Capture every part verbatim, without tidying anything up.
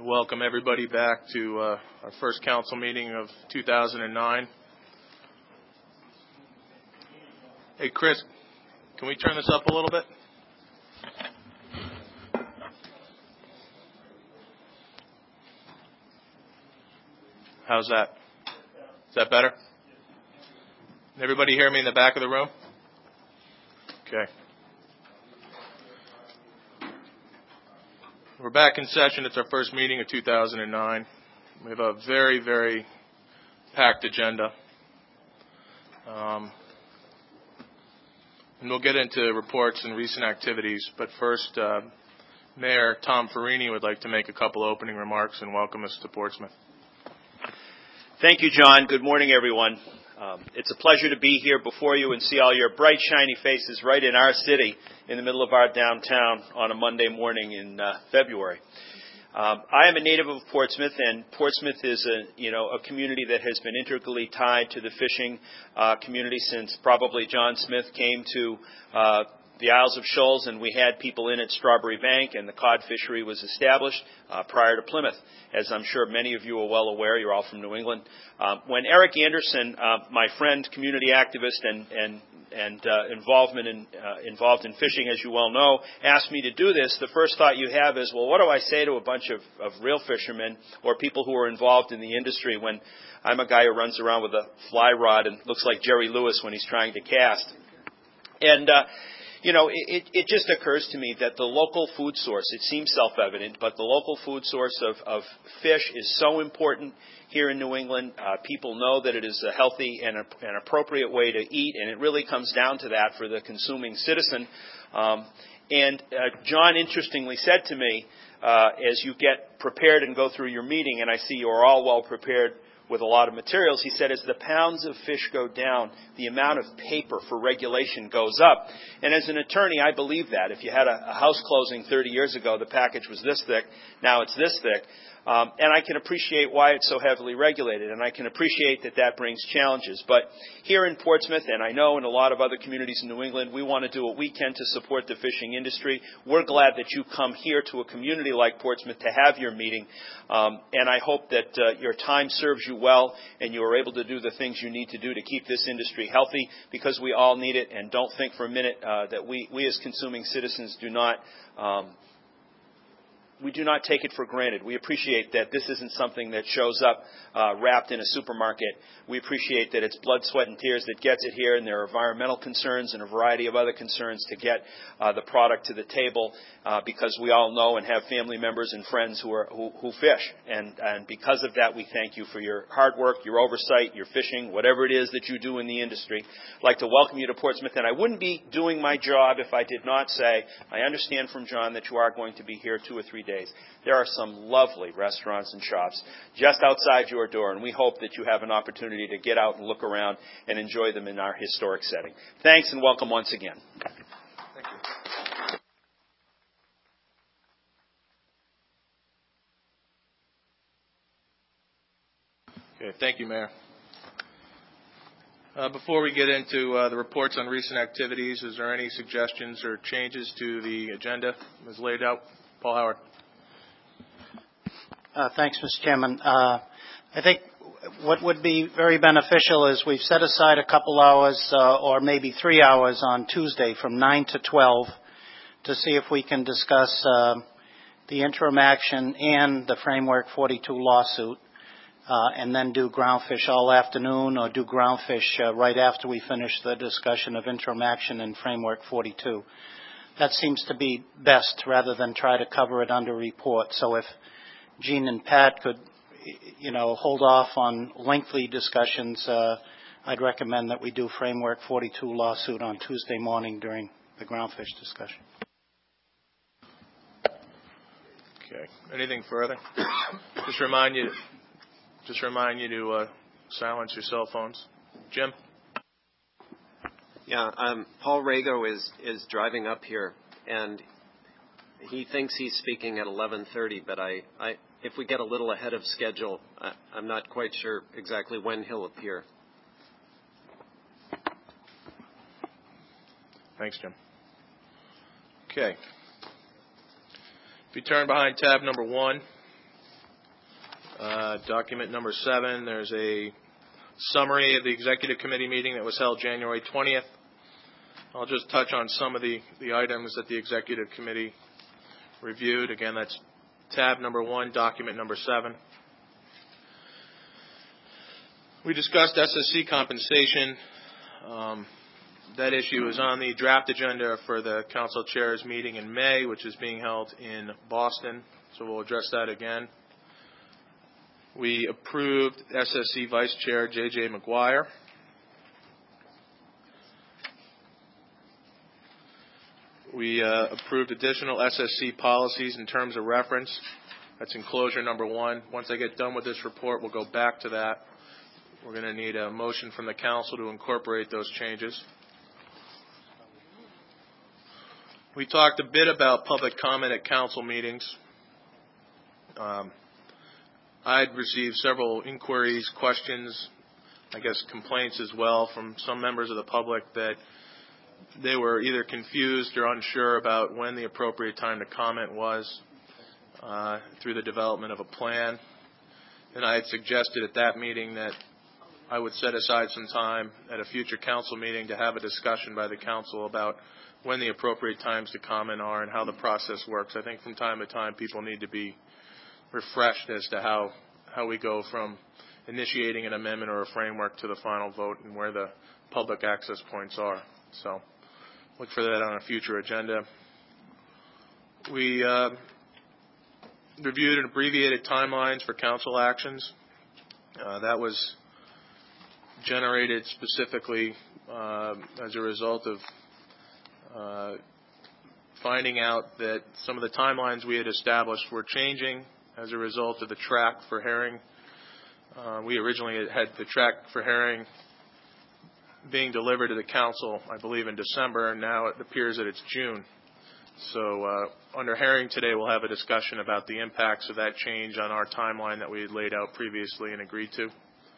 Welcome everybody back to uh, our first council meeting of two thousand nine. Hey Chris, can we turn this up a little bit? How's that? Is that better? Everybody hear me in the back of the room? Okay. We're back in session. It's our first meeting of two thousand nine. We have a very, very packed agenda. Um, and we'll get into reports and recent activities. But first, uh, Mayor Tom Farini would like to make a couple opening remarks and welcome us to Portsmouth. Thank you, John. Good morning, everyone. Um, it's a pleasure to be here before you and see all your bright, shiny faces right in our city in the middle of our downtown on a Monday morning in uh, February. Um, I am a native of Portsmouth, and Portsmouth is a, you know, a community that has been integrally tied to the fishing uh, community since probably John Smith came to uh, the Isles of Shoals, and we had people in at Strawberry Bank, and the cod fishery was established uh, prior to Plymouth. As I'm sure many of you are well aware, you're all from New England. Um, when Eric Anderson, uh, my friend, community activist, and and and uh, involvement in uh, involved in fishing, as you well know, asked me to do this, the first thought you have is, well, what do I say to a bunch of, of real fishermen or people who are involved in the industry when I'm a guy who runs around with a fly rod and looks like Jerry Lewis when he's trying to cast? And uh, You know, it, it just occurs to me that the local food source, it seems self-evident, but the local food source of, of fish is so important here in New England. Uh, people know that it is a healthy and a, an appropriate way to eat, and it really comes down to that for the consuming citizen. Um, and uh, John interestingly said to me, uh, as you get prepared and go through your meeting, and I see you are all well prepared with a lot of materials, he said, as the pounds of fish go down, the amount of paper for regulation goes up. And as an attorney, I believe that. If you had a, a house closing thirty years ago, the package was this thick, now it's this thick. Um, and I can appreciate why it's so heavily regulated, and I can appreciate that that brings challenges. But here in Portsmouth, and I know in a lot of other communities in New England, we want to do what we can to support the fishing industry. We're glad that you come here to a community like Portsmouth to have your meeting, um, and I hope that uh, your time serves you well and you are able to do the things you need to do to keep this industry healthy, because we all need it. And don't think for a minute uh, that we, we as consuming citizens do not um, We do not take it for granted. We appreciate that this isn't something that shows up uh, wrapped in a supermarket. We appreciate that it's blood, sweat, and tears that gets it here, and there are environmental concerns and a variety of other concerns to get uh, the product to the table, uh, because we all know and have family members and friends who are who, who fish. And, and because of that, we thank you for your hard work, your oversight, your fishing, whatever it is that you do in the industry. I'd like to welcome you to Portsmouth, and I wouldn't be doing my job if I did not say, I understand from John that you are going to be here two or three days. Days. There are some lovely restaurants and shops just outside your door, and we hope that you have an opportunity to get out and look around and enjoy them in our historic setting. Thanks, and welcome once again. Thank you. Okay, thank you, Mayor. Uh, before we get into uh, the reports on recent activities, is there any suggestions or changes to the agenda as laid out? Paul Howard. Uh, thanks, Mister Chairman. Uh, I think what would be very beneficial is we've set aside a couple hours uh, or maybe three hours on Tuesday from nine to twelve to see if we can discuss uh, the interim action and the Framework forty-two lawsuit, uh, and then do groundfish all afternoon, or do groundfish uh, right after we finish the discussion of interim action and Framework forty-two. That seems to be best, rather than try to cover it under report. So if Gene and Pat could, you know, hold off on lengthy discussions, uh, I'd recommend that we do Framework forty-two lawsuit on Tuesday morning during the groundfish discussion. Okay. Anything further? just remind you, just remind you to uh, silence your cell phones. Jim. Yeah, um, Paul Rago is is driving up here, and he thinks he's speaking at eleven thirty, but I, I, if we get a little ahead of schedule, I, I'm not quite sure exactly when he'll appear. Thanks, Jim. Okay. If you turn behind tab number one, Uh, document number seven, there's a summary of the Executive Committee meeting that was held January twentieth. I'll just touch on some of the, the items that the Executive Committee reviewed. Again, that's tab number one, document number seven. We discussed S S C compensation. Um, that issue is on the draft agenda for the Council Chairs meeting in May, which is being held in Boston. So we'll address that again. We approved S S C Vice Chair J J McGuire. We uh, approved additional S S C policies in terms of reference. That's enclosure number one. Once I get done with this report, we'll go back to that. We're going to need a motion from the Council to incorporate those changes. We talked a bit about public comment at Council meetings. Um, I'd received several inquiries, questions, I guess complaints as well from some members of the public that they were either confused or unsure about when the appropriate time to comment was uh, through the development of a plan. And I had suggested at that meeting that I would set aside some time at a future council meeting to have a discussion by the council about when the appropriate times to comment are and how the process works. I think from time to time people need to be refreshed as to how, how we go from initiating an amendment or a framework to the final vote and where the public access points are. So look for that on a future agenda. We uh, reviewed and abbreviated timelines for council actions. Uh, that was generated specifically uh, as a result of uh, finding out that some of the timelines we had established were changing as a result of the track for herring. Uh, we originally had the track for herring being delivered to the council, I believe, in December, and now it appears that it's June. So uh, under herring today, we'll have a discussion about the impacts of that change on our timeline that we had laid out previously and agreed to.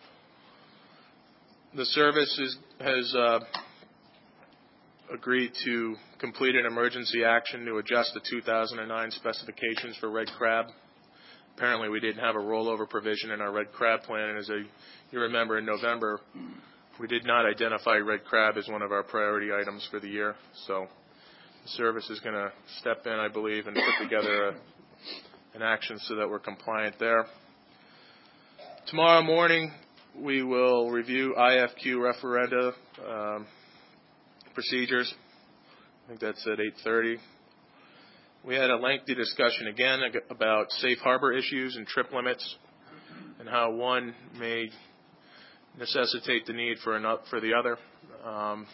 The service is, has uh, agreed to complete an emergency action to adjust the two thousand nine specifications for red crab. Apparently, we didn't have a rollover provision in our red crab plan, and as a, you remember, in November, we did not identify red crab as one of our priority items for the year. So the service is going to step in, I believe, and put together a, an action so that we're compliant there. Tomorrow morning, we will review I F Q referenda um, procedures. I think that's at eight thirty. We had a lengthy discussion again about safe harbor issues and trip limits and how one may necessitate the need for an up for the other. Um,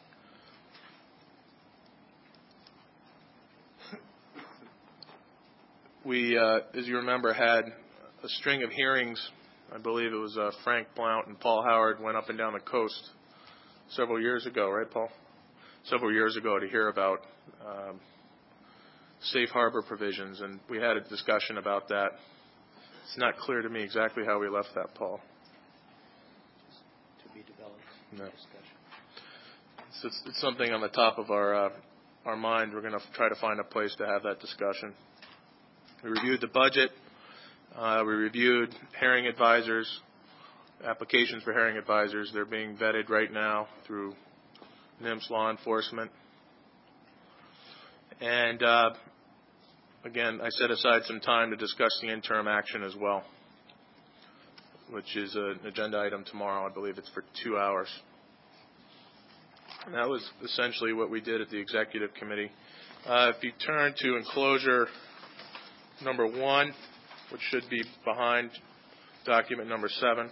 we, uh, as you remember, had a string of hearings. I believe it was uh, Frank Blount and Paul Howard went up and down the coast several years ago, right, Paul? Several years ago to hear about um, safe harbor provisions, and we had a discussion about that. It's not clear to me exactly how we left that, Paul. To be developed. No. So it's, it's something on the top of our uh, our mind. We're going to try to find a place to have that discussion. We reviewed the budget. Uh, we reviewed herring advisors, applications for herring advisors. They're being vetted right now through NIMS law enforcement. And uh, again, I set aside some time to discuss the interim action as well, which is an agenda item tomorrow. I believe it's for two hours. And that was essentially what we did at the Executive Committee. Uh, if you turn to enclosure number one, which should be behind document number seven.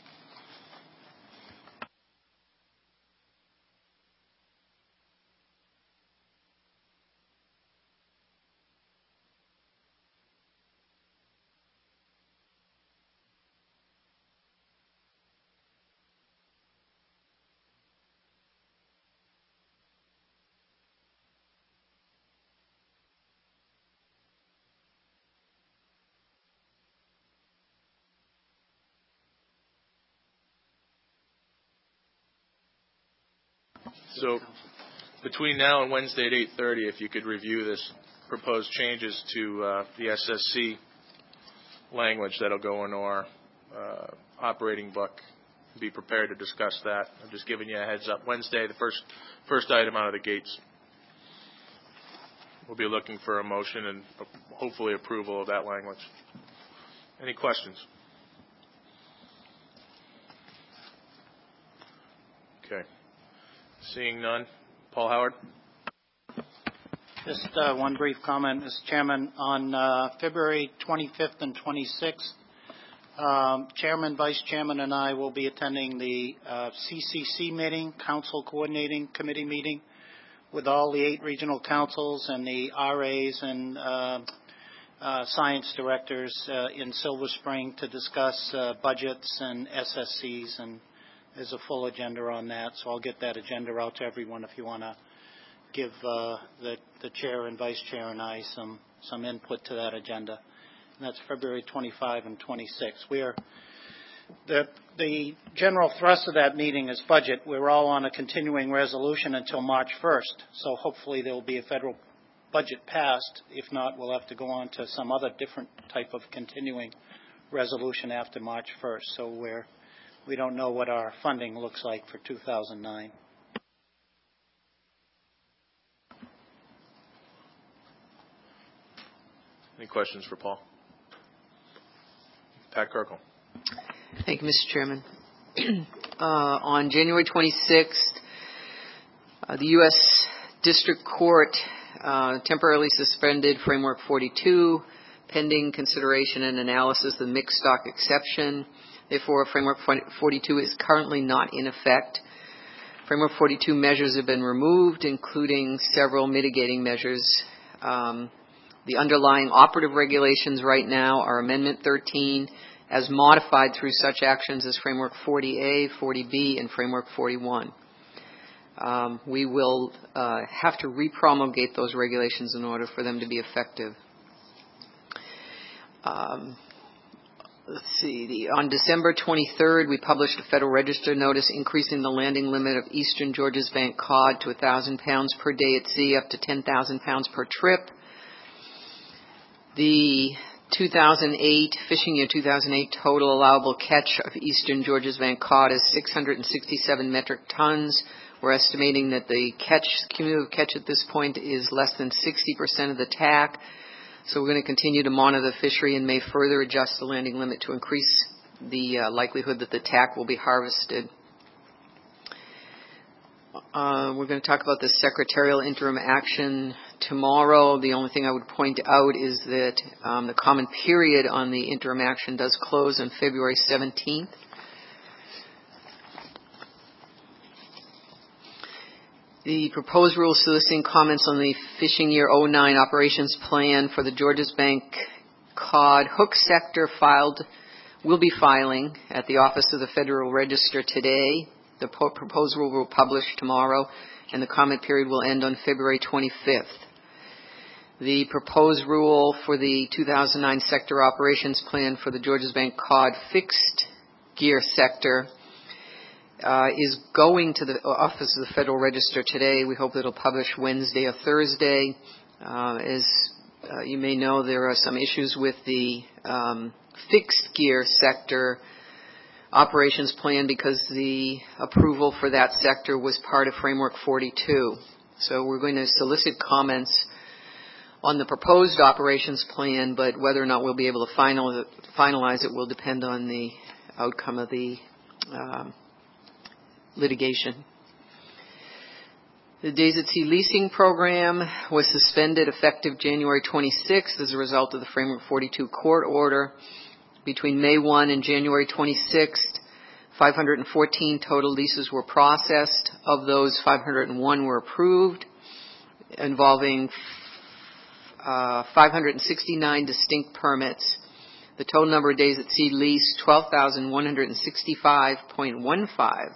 So between now and Wednesday at eight thirty, if you could review this proposed changes to uh, the S S C language that'll go into our uh, operating book. Be prepared to discuss that. I'm just giving you a heads up. Wednesday, the first first item out of the gates. We'll be looking for a motion and hopefully approval of that language. Any questions? Okay. Seeing none. Paul Howard. Just uh, one brief comment, Mister Chairman. On uh, February twenty-fifth and twenty-sixth, um, Chairman, Vice Chairman, and I will be attending the uh, C C C meeting, Council Coordinating Committee meeting, with all the eight regional councils and the R As and uh, uh, science directors uh, in Silver Spring to discuss uh, budgets and S S Cs, and there's a full agenda on that. So I'll get that agenda out to everyone if you want to give uh, the, the chair and vice chair and I some, some input to that agenda. And that's February twenty-fifth and twenty-sixth. We are, the, the general thrust of that meeting is budget. We're all on a continuing resolution until March first. So hopefully there will be a federal budget passed. If not, we'll have to go on to some other different type of continuing resolution after March first. So we're, we don't know what our funding looks like for two thousand nine. Any questions for Paul? Pat Kirkle. Thank you, Mister Chairman. uh, on January twenty-sixth, uh, the U S District Court uh, temporarily suspended Framework forty-two, pending consideration and analysis of the mixed stock exception. Therefore, Framework forty-two is currently not in effect. Framework forty-two measures have been removed, including several mitigating measures. Um, The underlying operative regulations right now are Amendment thirteen, as modified through such actions as Framework forty A, forty B, and Framework forty-one. Um, we will uh, have to repromulgate those regulations in order for them to be effective. Um, let's see. The, on December twenty-third, we published a Federal Register notice increasing the landing limit of Eastern Georges Bank cod to one thousand pounds per day at sea, up to ten thousand pounds per trip. The two thousand eight, fishing year two thousand eight total allowable catch of Eastern Georges Bank cod is six hundred sixty-seven metric tons. We're estimating that the catch, cumulative catch at this point is less than sixty percent of the T A C. So we're going to continue to monitor the fishery and may further adjust the landing limit to increase the uh, likelihood that the T A C will be harvested. Uh, we're going to talk about the secretarial interim action tomorrow. The only thing I would point out is that um, the common period on the interim action does close on February seventeenth. The proposed rule soliciting comments on the fishing year oh nine operations plan for the Georges Bank cod hook sector filed, will be filing at the Office of the Federal Register today. The proposed rule will publish tomorrow, and the comment period will end on February twenty-fifth. The proposed rule for the two thousand nine sector operations plan for the Georges Bank cod fixed gear sector uh, is going to the Office of the Federal Register today. We hope it'll publish Wednesday or Thursday. Uh, as uh, you may know, there are some issues with the um, fixed gear sector operations plan because the approval for that sector was part of Framework forty-two. So we're going to solicit comments on the proposed operations plan, but whether or not we'll be able to final, finalize it will depend on the outcome of the um, litigation. The Days at Sea leasing program was suspended effective January twenty-sixth as a result of the Framework forty-two court order. Between May first and January twenty-sixth, five hundred fourteen total leases were processed. Of those, five hundred one were approved, involving uh, five hundred sixty-nine distinct permits. The total number of days at sea leased, twelve thousand one hundred sixty-five point one five.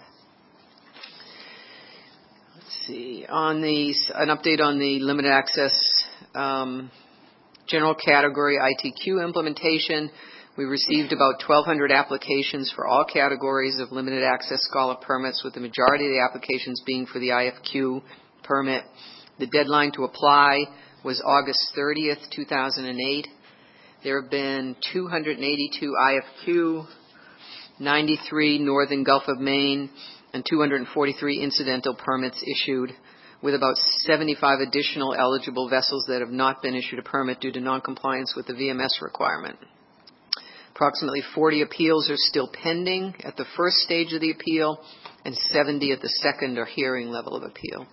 Let's see. On the, an update on the limited access um, general category I T Q implementation. We received about twelve hundred applications for all categories of limited access scholar permits, with the majority of the applications being for the I F Q permit. The deadline to apply was August thirtieth, two thousand eight. There have been two hundred eighty-two I F Q, ninety-three Northern Gulf of Maine, and two hundred forty-three incidental permits issued, with about seventy-five additional eligible vessels that have not been issued a permit due to noncompliance with the V M S requirement. Approximately forty appeals are still pending at the first stage of the appeal, and seventy at the second or hearing level of appeal.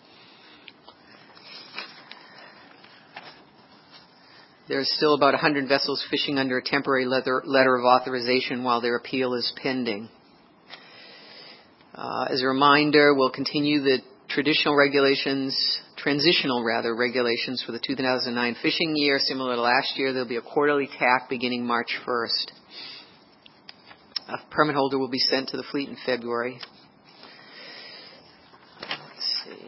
There are still about one hundred vessels fishing under a temporary letter, letter of authorization while their appeal is pending. Uh, as a reminder, we'll continue the traditional regulations, transitional rather, regulations for the two thousand nine fishing year. Similar to last year, there'll be a quarterly T A C beginning March first. A permit holder will be sent to the fleet in February. Let's see.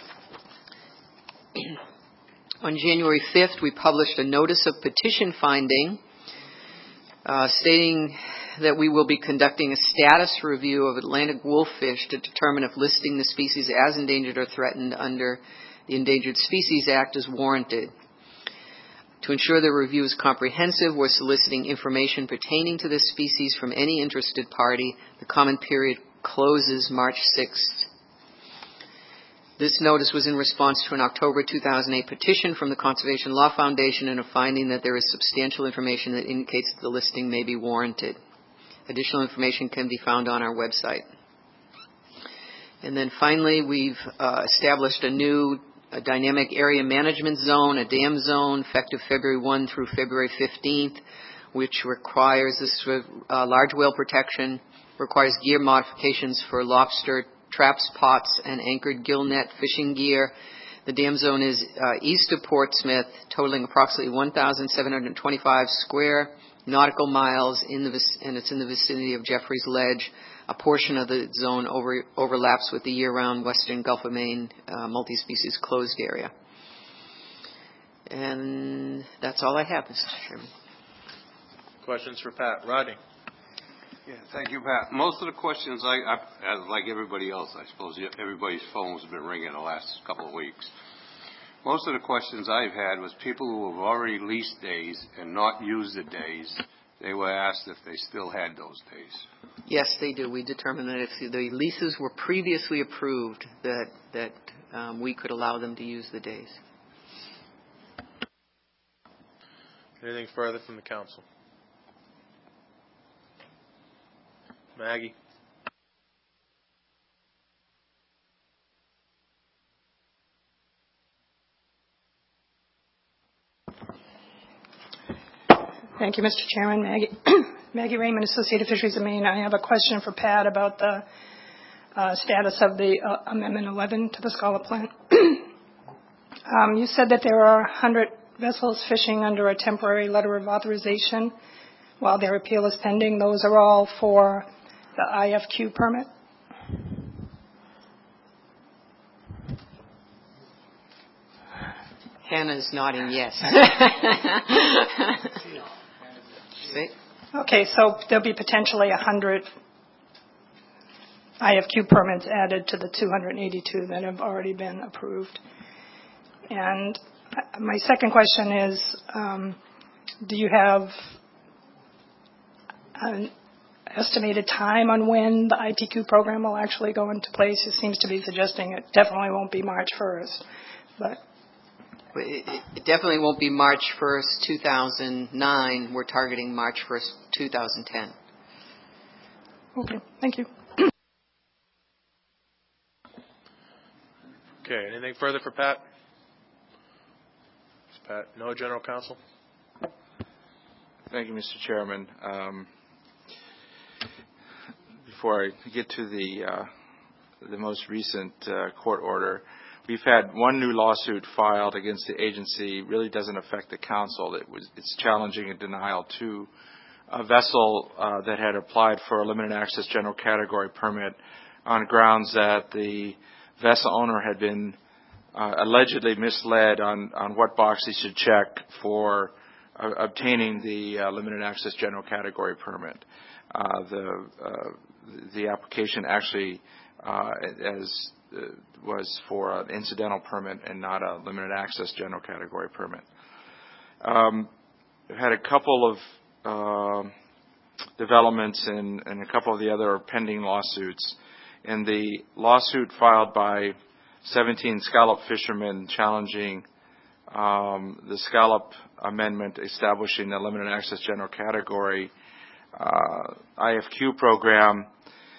On January fifth, we published a notice of petition finding uh, stating that we will be conducting a status review of Atlantic wolffish to determine if listing the species as endangered or threatened under the Endangered Species Act is warranted. To ensure the review is comprehensive, we're soliciting information pertaining to this species from any interested party. The comment period closes March sixth. This notice was in response to an October two thousand eight petition from the Conservation Law Foundation and a finding that there is substantial information that indicates that the listing may be warranted. Additional information can be found on our website. And then finally, we've uh, established a new a dynamic area management zone, a dam zone, effective February first through February fifteenth, which requires this uh, large whale protection, requires gear modifications for lobster traps, pots, and anchored gill net fishing gear. The dam zone is uh, east of Portsmouth, totaling approximately one thousand seven hundred twenty-five square nautical miles, in the vic- and it's in the vicinity of Jeffreys Ledge. A portion of the zone over- overlaps with the year-round Western Gulf of Maine uh, multi-species closed area. And that's all I have, Mister Chairman. Questions for Pat? Rodney? Yeah, thank you, Pat. Most of the questions, I, I as like everybody else, I suppose, everybody's phones have been ringing the last couple of weeks. Most of the questions I've had was people who have already leased days and not used the days. They were asked if they still had those days. Yes, they do. We determined that if the leases were previously approved, that that um, we could allow them to use the days. Anything further from the council? Maggie? Thank you, Mister Chairman. Maggie, Maggie Raymond, Associated Fisheries of Maine. I have a question for Pat about the uh, status of the uh, Amendment eleven to the Scala Plan. um, you said that there are one hundred vessels fishing under a temporary letter of authorization while their appeal is pending. Those are all for the I F Q permit? Hannah's nodding yes. See? Okay, so there'll be potentially one hundred I F Q permits added to the two hundred eighty-two that have already been approved. And my second question is, um, do you have an estimated time on when the I T Q program will actually go into place? It seems to be suggesting it definitely won't be March first, but it definitely won't be March first, two thousand nine. We're targeting March first, two thousand ten. Okay, thank you. Okay, anything further for Pat? Pat, no general counsel? Thank you, Mister Chairman. Um, before I get to the uh, the most recent uh, court order, we've had one new lawsuit filed against the agency. Really doesn't affect the council. It was it's challenging a denial to a vessel uh, that had applied for a limited access general category permit on grounds that the vessel owner had been uh, allegedly misled on, on what box he should check for uh, obtaining the uh, limited access general category permit. Uh, the uh, the application actually uh, as uh, was for an incidental permit and not a limited access general category permit. Um, had a couple of uh, developments in, in a couple of the other pending lawsuits. In the lawsuit filed by seventeen scallop fishermen challenging um, the scallop amendment establishing the limited access general category uh, I F Q program,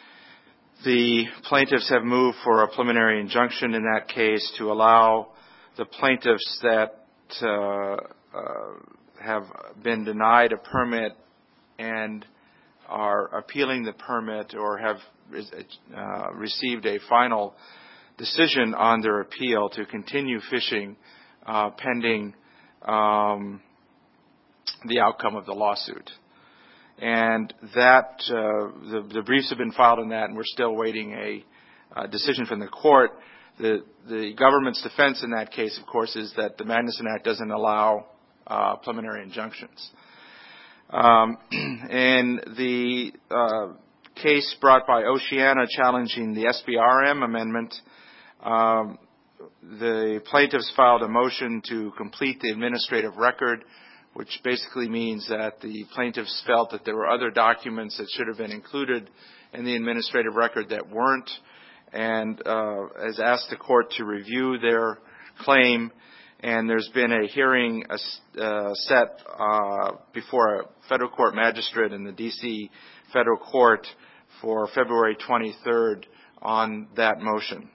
the plaintiffs have moved for a preliminary injunction in that case to allow the plaintiffs that uh, uh, have been denied a permit and are appealing the permit or have uh, received a final decision on their appeal to continue fishing uh, pending um, the outcome of the lawsuit. And that uh, the, the briefs have been filed on that, and we're still waiting a uh, decision from the court. The, the government's defense in that case, of course, is that the Magnuson Act doesn't allow uh, preliminary injunctions. Um, in the uh, case brought by Oceana challenging the S B R M amendment, um, the plaintiffs filed a motion to complete the administrative record, which basically means that the plaintiffs felt that there were other documents that should have been included in the administrative record that weren't, and uh, has asked the court to review their claim. And there's been a hearing uh, set uh, before a federal court magistrate in the D C federal court for February twenty-third on that motion.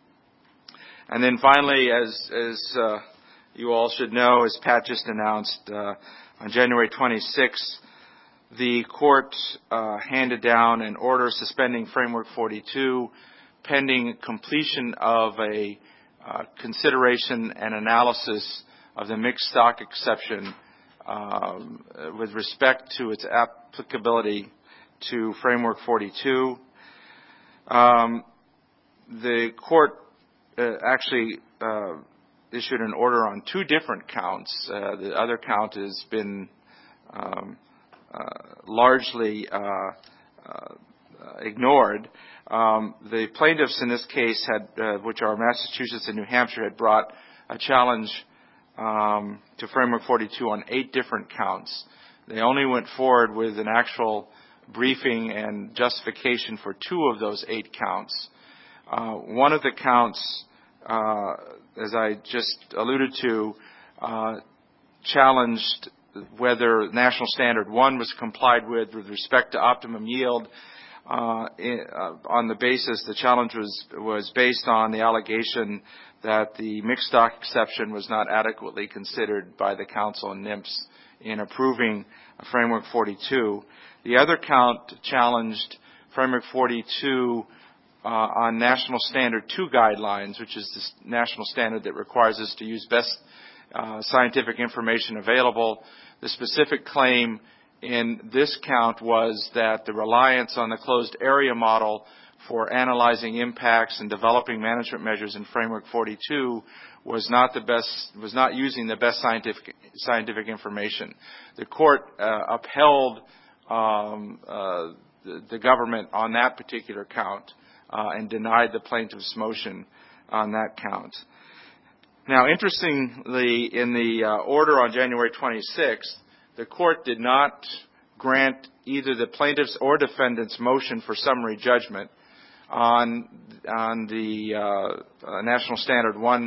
And then finally, as, as uh, you all should know, as Pat just announced, uh, on January twenty-sixth, the court uh, handed down an order suspending Framework forty-two pending completion of a uh, consideration and analysis of the mixed stock exception um, with respect to its applicability to Framework forty-two. Um, the court uh, actually uh, issued an order on two different counts. Uh, the other count has been um, uh, largely uh, uh, ignored. Um, the plaintiffs in this case had, uh, which are Massachusetts and New Hampshire, had brought a challenge um, to Framework forty-two on eight different counts. They only went forward with an actual briefing and justification for two of those eight counts. Uh, one of the counts, uh, as I just alluded to, uh, challenged whether National Standard one was complied with with respect to optimum yield. Uh, in, uh, on the basis, the challenge was was based on the allegation that the mixed stock exception was not adequately considered by the council and N I M S in approving Framework forty-two. The other count challenged Framework forty-two uh, on National Standard two guidelines, which is the national standard that requires us to use best uh, scientific information available. The specific claim in this count was that the reliance on the closed area model for analyzing impacts and developing management measures in Framework forty-two was not the best, was not using the best scientific scientific information. The court uh, upheld um, uh, the, the government on that particular count uh, and denied the plaintiff's motion on that count. Now, interestingly, in the uh, order on January twenty-sixth, the court did not grant either the plaintiff's or defendant's motion for summary judgment on on the uh, uh, National Standard one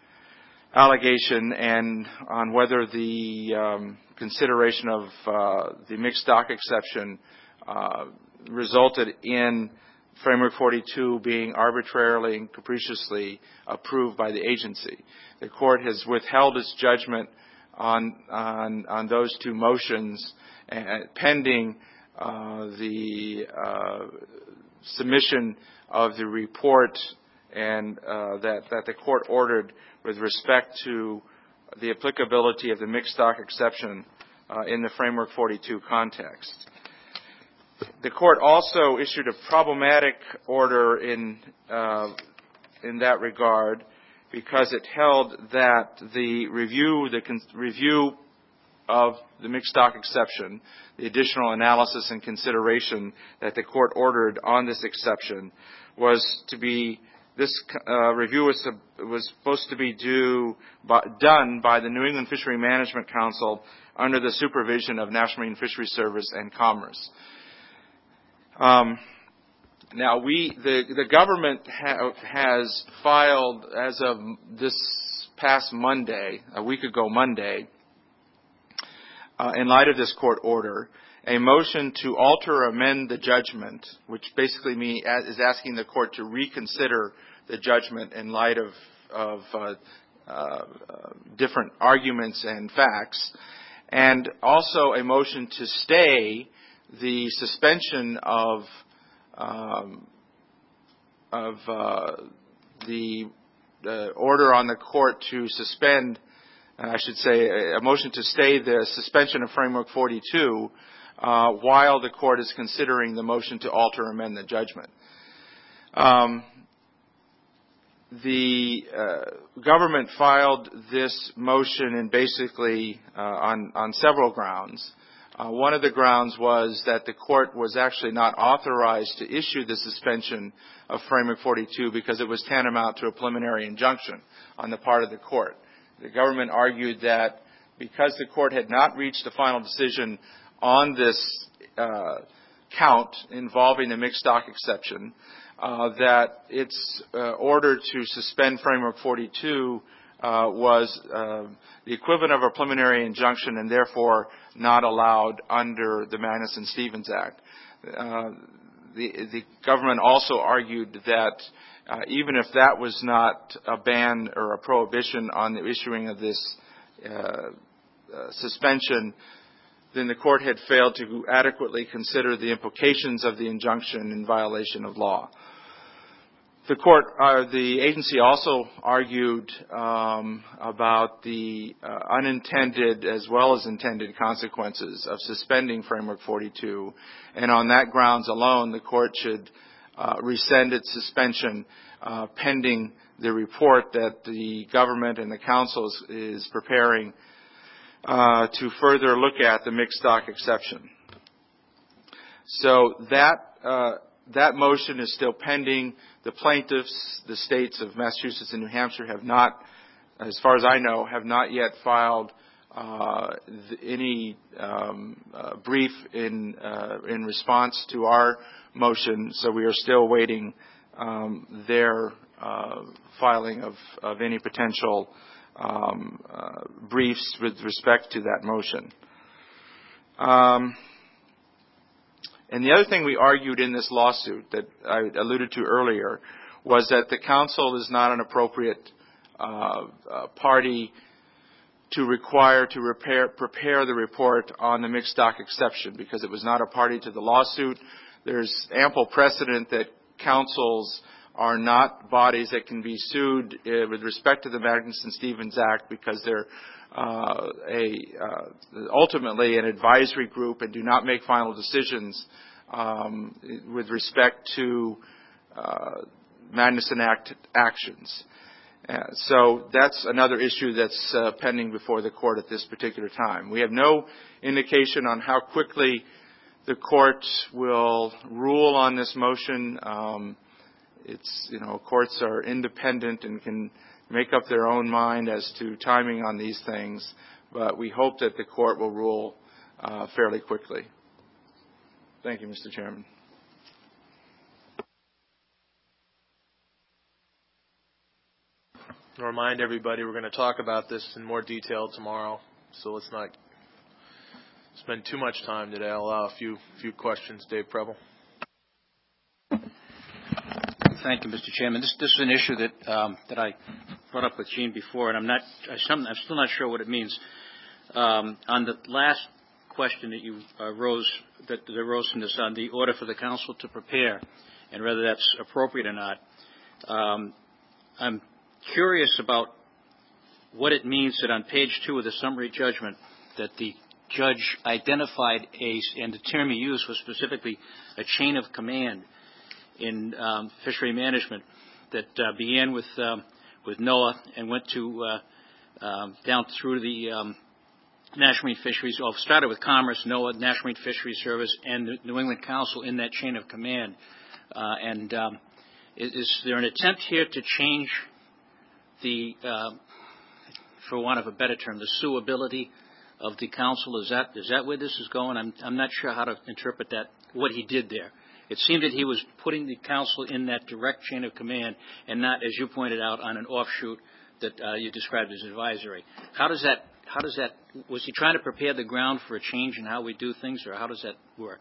allegation and on whether the um, consideration of uh, the mixed stock exception uh, resulted in Framework forty-two being arbitrarily and capriciously approved by the agency. The court has withheld its judgment on on, on those two motions uh, pending uh, the uh, submission of the report and uh, that, that the court ordered with respect to the applicability of the mixed stock exception uh, in the Framework forty-two context. The court also issued a problematic order in uh, in that regard because it held that the review the con- review of the mixed stock exception, the additional analysis and consideration that the court ordered on this exception, was to be this uh, review was, uh, was supposed to be due by, done by the New England Fishery Management Council under the supervision of National Marine Fisheries Service and Commerce. Um, now, we the the government ha- has filed as of this past Monday, a week ago Monday, uh, in light of this court order, a motion to alter or amend the judgment, which basically mean, is asking the court to reconsider the judgment in light of, of uh, uh, different arguments and facts, and also a motion to stay the suspension of um, of uh, the uh, order on the court to suspend, I should say, a motion to stay the suspension of Framework forty-two uh, while the court is considering the motion to alter or amend the judgment. Um, the uh, government filed this motion in basically uh, on, on several grounds. Uh, one of the grounds was that the court was actually not authorized to issue the suspension of Framework forty-two because it was tantamount to a preliminary injunction on the part of the court. The government argued that because the court had not reached a final decision on this uh, count involving the mixed stock exception, uh, that its uh, order to suspend Framework forty-two uh, was uh, the equivalent of a preliminary injunction and therefore not allowed under the Magnuson-Stevens Act. Uh, the, the government also argued that uh, even if that was not a ban or a prohibition on the issuing of this uh, uh, suspension, then the court had failed to adequately consider the implications of the injunction in violation of law. The court, uh, the agency also argued um, about the uh, unintended as well as intended consequences of suspending Framework forty-two, and on that grounds alone, the court should uh, rescind its suspension uh, pending the report that the government and the council is, is preparing uh, to further look at the mixed stock exception. So that uh, that motion is still pending. The plaintiffs, the states of Massachusetts and New Hampshire, have not, as far as I know, have not yet filed uh, any um, uh, brief in uh, in response to our motion. So we are still waiting um, their uh, filing of, of any potential um, uh, briefs with respect to that motion. Um, And the other thing we argued in this lawsuit that I alluded to earlier was that the council is not an appropriate uh, uh, party to require to repair, prepare the report on the mixed stock exception because it was not a party to the lawsuit. There's ample precedent that councils are not bodies that can be sued uh, with respect to the Magnuson-Stevens Act because they're uh, a uh, ultimately an advisory group and do not make final decisions um, with respect to uh, Magnuson Act actions. Uh, so that's another issue that's uh, pending before the court at this particular time. We have no indication on how quickly the court will rule on this motion. Um, it's, you know, courts are independent and can make up their own mind as to timing on these things, but we hope that the court will rule uh, fairly quickly. Thank you, Mister Chairman. I'll remind everybody we're going to talk about this in more detail tomorrow, so let's not spend too much time today. I'll allow a few few questions. Dave Preble. Thank you, Mister Chairman. This, this is an issue that um, that I brought up with Gene before, and I'm not I'm still not sure what it means. Um, on the last question that you uh, rose that, that arose from this on the order for the council to prepare, and whether that's appropriate or not, um, I'm curious about what it means that on page two of the summary judgment that the judge identified a, and the term he used was specifically a chain of command in um, fishery management that uh, began with um, with NOAA and went to uh, um, down through the um, National Marine Fisheries, well, started with Commerce, NOAA, National Marine Fisheries Service, and the New England Council in that chain of command. Uh, and um, Is, is there an attempt here to change the, uh, for want of a better term, the suability of the council? Is that is that where this is going? I'm I'm not sure how to interpret that, what he did there. It seemed that he was putting the council in that direct chain of command and not, as you pointed out, on an offshoot that uh, you described as advisory. How does that, how does that, was he trying to prepare the ground for a change in how we do things, or how does that work?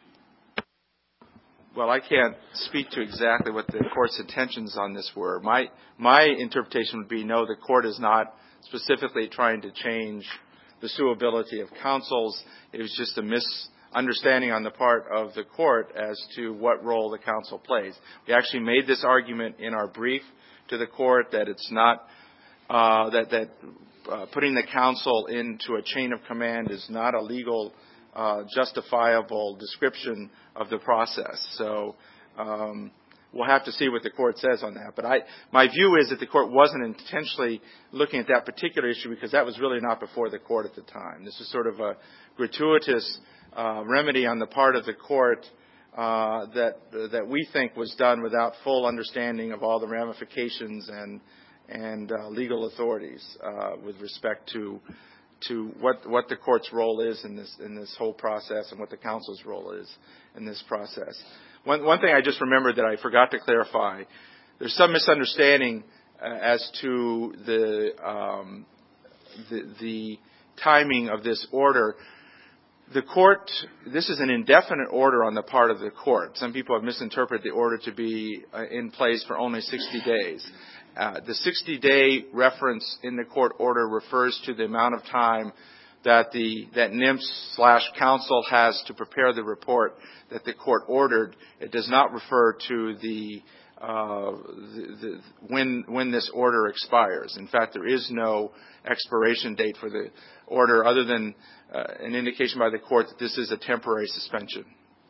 Well, I can't speak to exactly what the court's intentions on this were. My my interpretation would be, no, the court is not specifically trying to change the suability of councils. It was just a misunderstanding on the part of the court as to what role the council plays. We actually made this argument in our brief to the court that it's not uh, that that uh, putting the council into a chain of command is not a legal, uh, justifiable description of the process. So um, we'll have to see what the court says on that. But I, my view is that the court wasn't intentionally looking at that particular issue because that was really not before the court at the time. This is sort of a gratuitous uh, remedy on the part of the court uh, that that we think was done without full understanding of all the ramifications and and uh, legal authorities uh, with respect to to what what the court's role is in this in this whole process and what the council's role is in this process. One one thing I just remembered that I forgot to clarify: there's some misunderstanding uh, as to the, um, the the timing of this order. The court, this is an indefinite order on the part of the court. Some people have misinterpreted the order to be uh, in place for only sixty days. Uh, the sixty-day reference in the court order refers to the amount of time that the that NIMS slash council has to prepare the report that the court ordered. It does not refer to the, uh, the, the when when this order expires. In fact, there is no expiration date for the order other than uh, an indication by the court that this is a temporary suspension.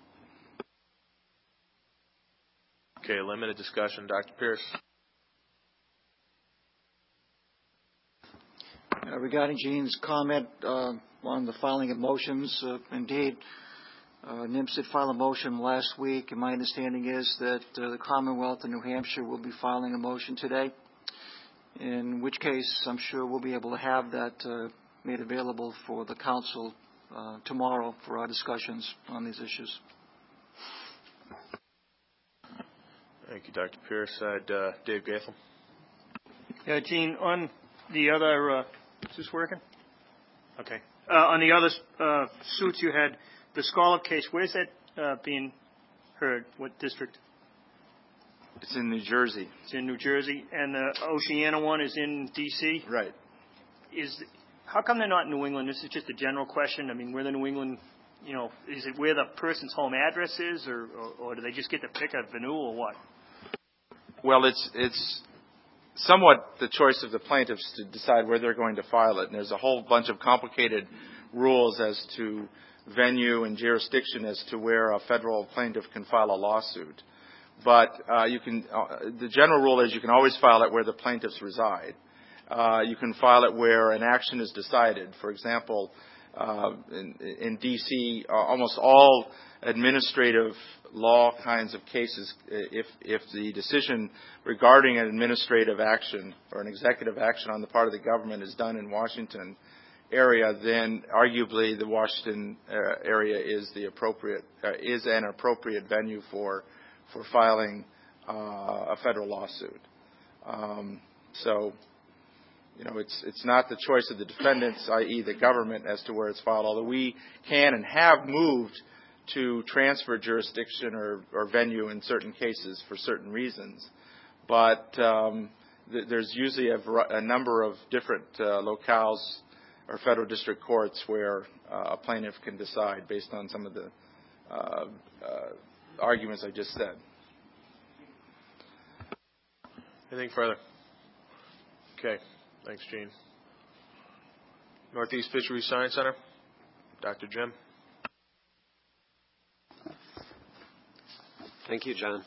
Okay, limited discussion. Doctor Pierce. Uh, regarding Gene's comment uh, on the filing of motions, uh, indeed, uh, NIMS did file a motion last week, and my understanding is that uh, the Commonwealth of New Hampshire will be filing a motion today, in which case I'm sure we'll be able to have that uh, made available for the Council uh, tomorrow for our discussions on these issues. Thank you, Doctor Pierce. Uh, Dave Gaithel. Yeah, Gene, on the other... Uh Is this working? Okay. Uh, on the other uh, suits you had, the Scollop case, where's that uh, being heard? What district? It's in New Jersey. It's in New Jersey. And the Oceana one is in D C? Right. Is How come they're not in New England? This is just a general question. I mean, where the New England, you know, is it where the person's home address is, or, or, or do they just get to pick a venue, or what? Well, it's it's... somewhat the choice of the plaintiffs to decide where they're going to file it. And there's a whole bunch of complicated rules as to venue and jurisdiction as to where a federal plaintiff can file a lawsuit. But uh, you can, uh, the general rule is you can always file it where the plaintiffs reside. Uh, you can file it where an action is decided. For example, uh, in, in D C, uh, almost all administrative law kinds of cases, if if the decision regarding an administrative action or an executive action on the part of the government is done in Washington area, then arguably the Washington uh, area is the appropriate uh, is an appropriate venue for for filing uh, a federal lawsuit. Um, so, you know, it's it's not the choice of the defendants, that is, the government, as to where it's filed. Although we can and have moved to transfer jurisdiction or, or venue in certain cases for certain reasons. But um, th- there's usually a, a number of different uh, locales or federal district courts where uh, a plaintiff can decide based on some of the uh, uh, arguments I just said. Anything further? Okay. Thanks, Gene. Northeast Fisheries Science Center. Doctor Jim. Thank you, John.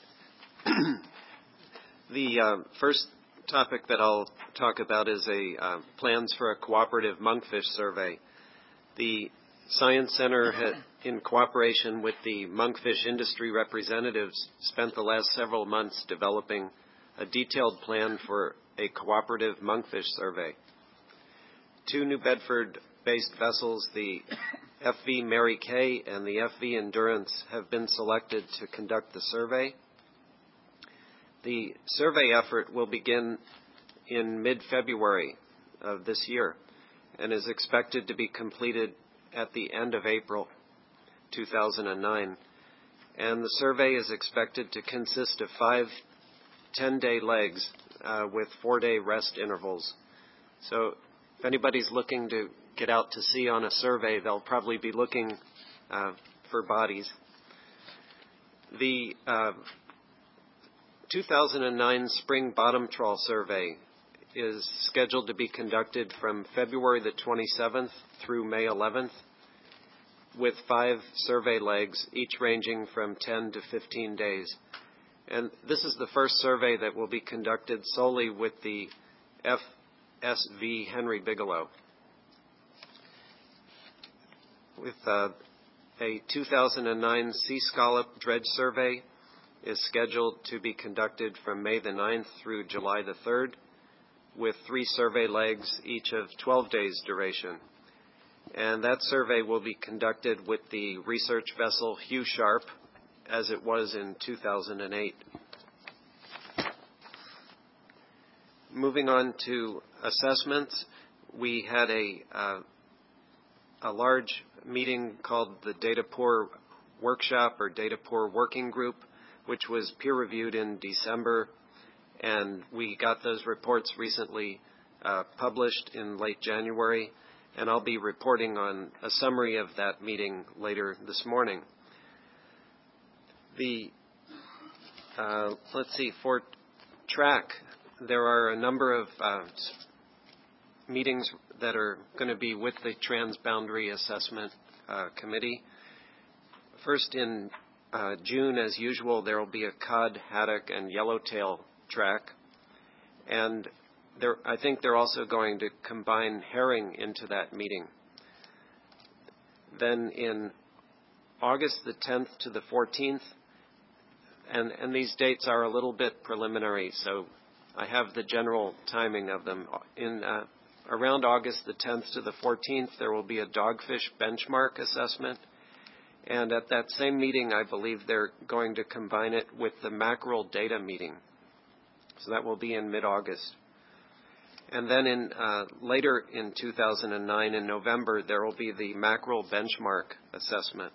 The uh, first topic that I'll talk about is a uh, plans for a cooperative monkfish survey. The Science Center ha- in cooperation with the monkfish industry representatives, spent the last several months developing a detailed plan for a cooperative monkfish survey. Two New Bedford-based vessels, the F V Mary Kay and the F V Endurance, have been selected to conduct the survey. The survey effort will begin in mid-February of this year and is expected to be completed at the end of April two thousand nine. And the survey is expected to consist of five ten-day legs uh, with four-day rest intervals. So if anybody's looking to get out to sea on a survey, they'll probably be looking uh, for bodies. The uh, two thousand nine Spring Bottom Trawl Survey is scheduled to be conducted from February the twenty-seventh through May eleventh, with five survey legs, each ranging from ten to fifteen days. And this is the first survey that will be conducted solely with the F S V Henry Bigelow. With uh, a two thousand nine Sea Scallop Dredge Survey is scheduled to be conducted from May the ninth through July the third, with three survey legs, each of twelve days duration. And that survey will be conducted with the research vessel Hugh Sharp, as it was in two thousand eight. Moving on to assessments, we had a, uh, a large meeting called the Data Poor Workshop or Data Poor Working Group, which was peer-reviewed in December, and we got those reports recently uh, published in late January, and I'll be reporting on a summary of that meeting later this morning. The, uh, let's see, for track, there are a number of uh, meetings that are going to be with the Transboundary Assessment uh, Committee. First in uh, June, as usual, there will be a cod, haddock, and yellowtail track. And there, I think they're also going to combine herring into that meeting. Then in August the tenth to the fourteenth, and, and these dates are a little bit preliminary, so I have the general timing of them. In uh, around August the tenth to the fourteenth, there will be a dogfish benchmark assessment. And at that same meeting, I believe they're going to combine it with the mackerel data meeting. So that will be in mid-August. And then in uh, later in two thousand nine, in November, there will be the mackerel benchmark assessment.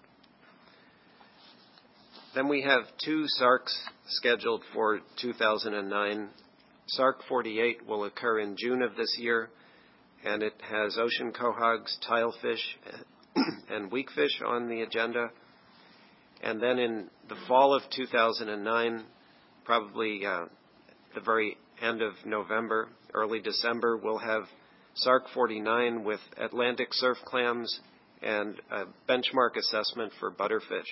Then we have two S A R Cs scheduled for two thousand nine. S A R C forty-eight will occur in June of this year, and it has ocean quahogs, tilefish, and weakfish on the agenda. And then in the fall of two thousand nine, probably uh, the very end of November, early December, we'll have S A R C forty-nine with Atlantic surf clams and a benchmark assessment for butterfish.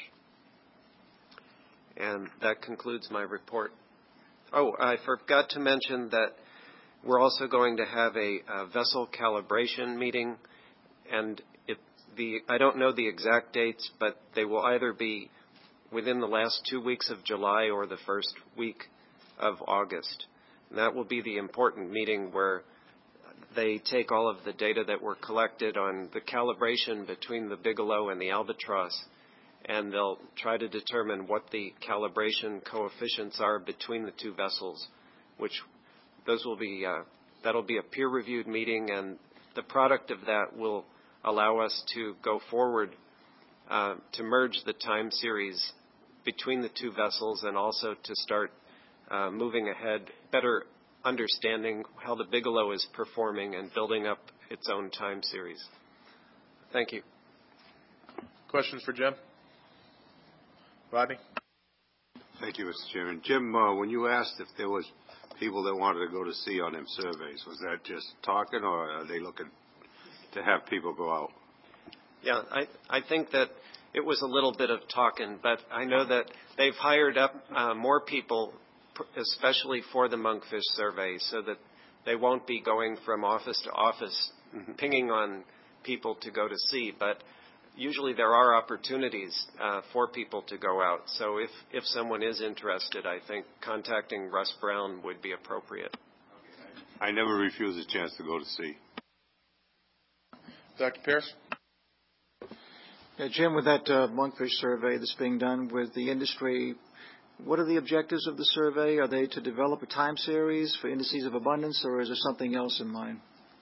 And that concludes my report. Oh, I forgot to mention that we're also going to have a, a vessel calibration meeting, and it, the I don't know the exact dates, but they will either be within the last two weeks of July or the first week of August. And that will be the important meeting where they take all of the data that were collected on the calibration between the Bigelow and the Albatross, and they'll try to determine what the calibration coefficients are between the two vessels, which those will be, uh, that'll be a peer-reviewed meeting, and the product of that will allow us to go forward uh, to merge the time series between the two vessels and also to start uh, moving ahead, better understanding how the Bigelow is performing and building up its own time series. Thank you. Questions for Jim? Rodney? Thank you, Mister Chairman. Jim, uh, when you asked if there was people that wanted to go to sea on them surveys, was that just talking, or are they looking to have people go out? Yeah, I, I think that it was a little bit of talking, but I know that they've hired up uh, more people, especially for the monkfish survey, so that they won't be going from office to office, mm-hmm. pinging on people to go to sea. But usually there are opportunities uh, for people to go out. So if, if someone is interested, I think contacting Russ Brown would be appropriate. I never refuse a chance to go to sea. Doctor Pierce? Yeah, Jim, with that uh, monkfish survey that's being done with the industry, what are the objectives of the survey? Are they to develop a time series for indices of abundance, or is there something else in mind?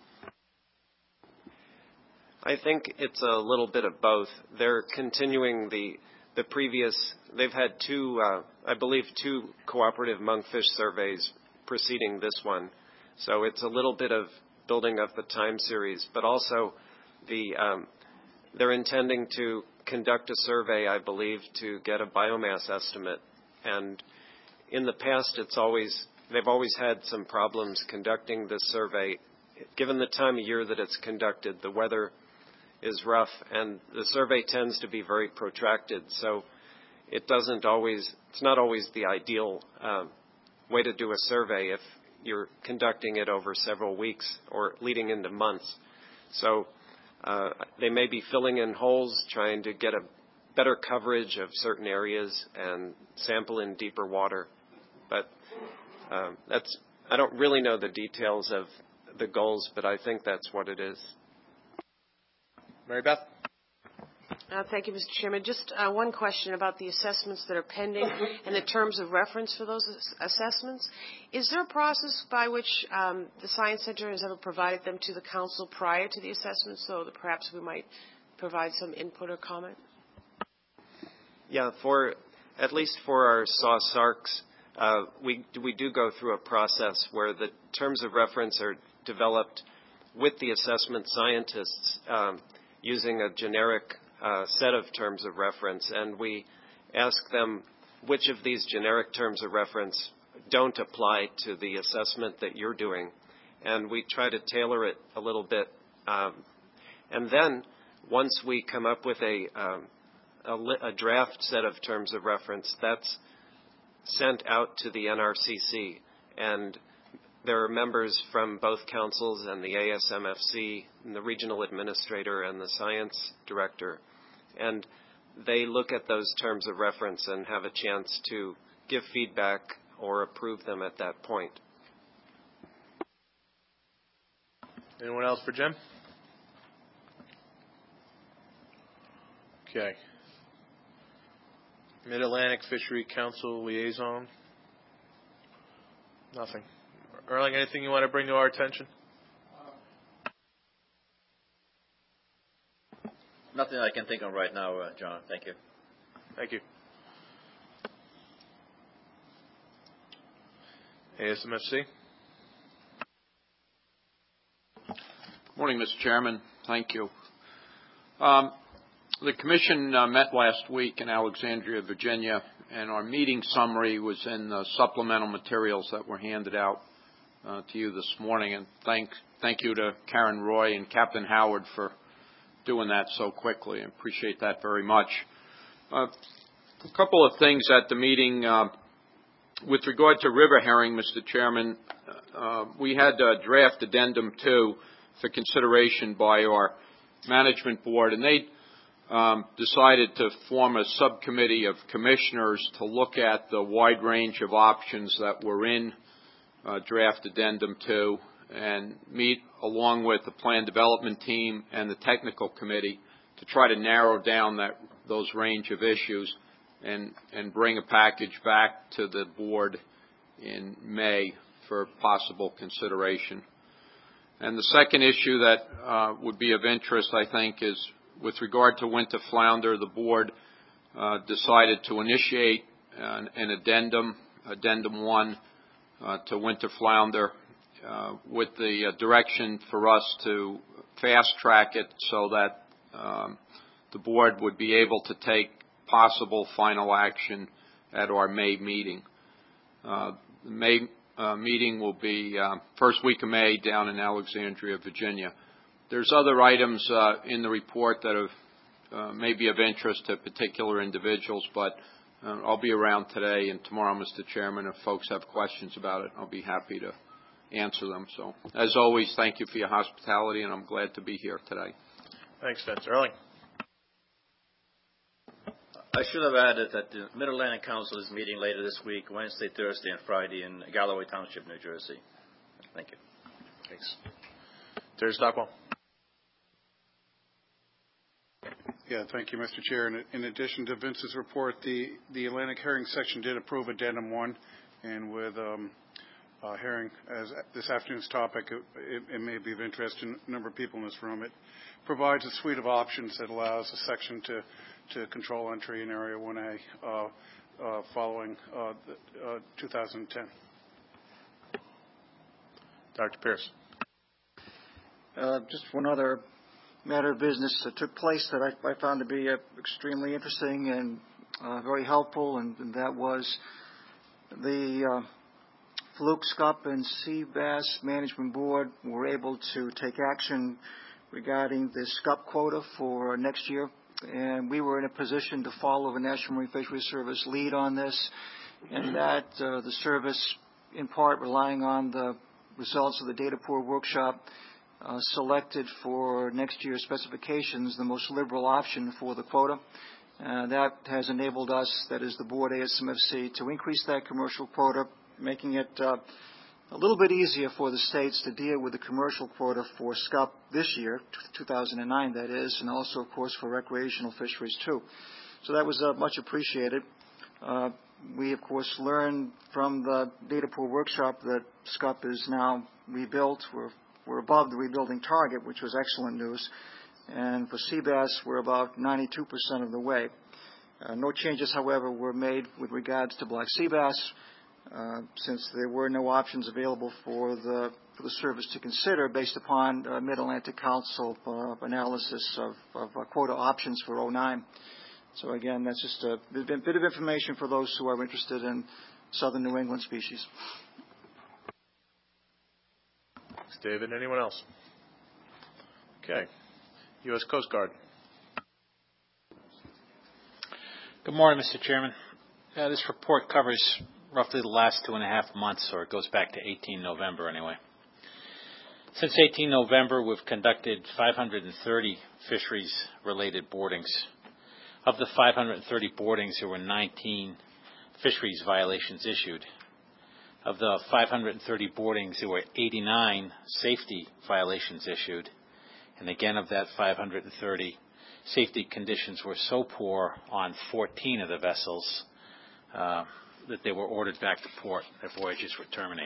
I think it's a little bit of both. They're continuing the the previous. They've had two, uh, I believe, two cooperative monkfish surveys preceding this one. So it's a little bit of building up the time series, but also the um, they're intending to conduct a survey, I believe, to get a biomass estimate. And in the past, it's always they've always had some problems conducting this survey. Given the time of year that it's conducted, the weather is rough, and the survey tends to be very protracted. So it doesn't always, it's not always the ideal uh, way to do a survey if you're conducting it over several weeks or leading into months. So uh, they may be filling in holes, trying to get a better coverage of certain areas and sample in deeper water. But um, that's, I don't really know the details of the goals, but I think that's what it is. Mary Beth? Uh, thank you, Mister Chairman. Just uh, one question about the assessments that are pending and the terms of reference for those ass- assessments. Is there a process by which um, the Science Center has ever provided them to the Council prior to the assessment, so that perhaps we might provide some input or comment? Yeah, for at least for our S A W S A R Cs, uh, we, we do go through a process where the terms of reference are developed with the assessment scientists um, using a generic uh, set of terms of reference, and we ask them which of these generic terms of reference don't apply to the assessment that you're doing, and we try to tailor it a little bit. Um, and then once we come up with a, um, a, li- a draft set of terms of reference, that's sent out to the N R C C, and there are members from both councils and the A S M F C, and the regional administrator and the science director. And they look at those terms of reference and have a chance to give feedback or approve them at that point. Anyone else for Jim? Okay. Mid-Atlantic Fishery Council Liaison? Nothing. Erling, anything you want to bring to our attention? Nothing I can think of right now, uh, John. Thank you. Thank you. A S M F C? Morning, Mister Chairman. Thank you. Um, the Commission uh, met last week in Alexandria, Virginia, and our meeting summary was in the supplemental materials that were handed out uh, to you this morning. And thank, thank you to Karen Roy and Captain Howard for doing that so quickly. I appreciate that very much. Uh, a couple of things at the meeting. Uh, with regard to river herring, Mister Chairman, uh, we had uh, draft addendum two for consideration by our management board, and they um, decided to form a subcommittee of commissioners to look at the wide range of options that were in uh, draft addendum two and meet along with the plan development team and the technical committee to try to narrow down that those range of issues and, and bring a package back to the board in May for possible consideration. And the second issue that uh, would be of interest, I think, is with regard to winter flounder. The board uh, decided to initiate an, an addendum, addendum one, uh, to winter flounder, uh, with the uh, direction for us to fast track it so that um, the board would be able to take possible final action at our May meeting. Uh, the May Uh, meeting will be uh, first week of May down in Alexandria, Virginia. There's other items uh, in the report that have, uh, may be of interest to particular individuals, but uh, I'll be around today and tomorrow, Mister Chairman. If folks have questions about it, I'll be happy to answer them. So, as always, thank you for your hospitality, and I'm glad to be here today. Thanks, Vince. Erling? I should have added that the Mid-Atlantic Council is meeting later this week, Wednesday, Thursday, and Friday in Galloway Township, New Jersey. Thank you. Thanks. Terry Stockwell. Yeah, thank you, Mister Chair. In, in addition to Vince's report, the, the Atlantic Hearing Section did approve Addendum one, and with um, uh, hearing as this afternoon's topic, it, it, it may be of interest to a number of people in this room. It provides a suite of options that allows the section to, to control entry in Area one A uh, uh, following uh, the, uh, two thousand ten. Doctor Pierce. Uh, just one other matter of business that took place that I, I found to be uh, extremely interesting and uh, very helpful, and, and that was the uh, Fluke, Scup, and Sea Bass Management Board were able to take action regarding the Scup quota for next year, and we were in a position to follow the National Marine Fisheries Service lead on this, and that uh, the service, in part relying on the results of the data pool workshop, uh, selected for next year's specifications the most liberal option for the quota. Uh, that has enabled us, that is the board, A S M F C, to increase that commercial quota, making it uh, a little bit easier for the states to deal with the commercial quota for Scup this year, two thousand nine that is, and also, of course, for recreational fisheries too. So that was uh, much appreciated. Uh, we, of course, learned from the data pool workshop that Scup is now rebuilt. We're, we're above the rebuilding target, which was excellent news. And for sea bass, we're about ninety-two percent of the way. Uh, no changes, however, were made with regards to black sea bass, uh, since there were no options available for the for the service to consider based upon uh, Mid-Atlantic Council uh, analysis of, of uh, quota options for oh nine. So again, that's just a bit, bit of information for those who are interested in southern New England species. Thanks, David. Anyone else? Okay. U S Coast Guard. Good morning, Mister Chairman. Uh, this report covers roughly the last two and a half months, or it goes back to eighteenth November anyway. Since eighteenth November, we've conducted five hundred thirty fisheries-related boardings. Of the five hundred thirty boardings, there were nineteen fisheries violations issued. Of the five hundred thirty boardings, there were eighty-nine safety violations issued. And again, of that five hundred thirty, safety conditions were so poor on fourteen of the vessels uh, that they were ordered back to port. Their voyages were terminated.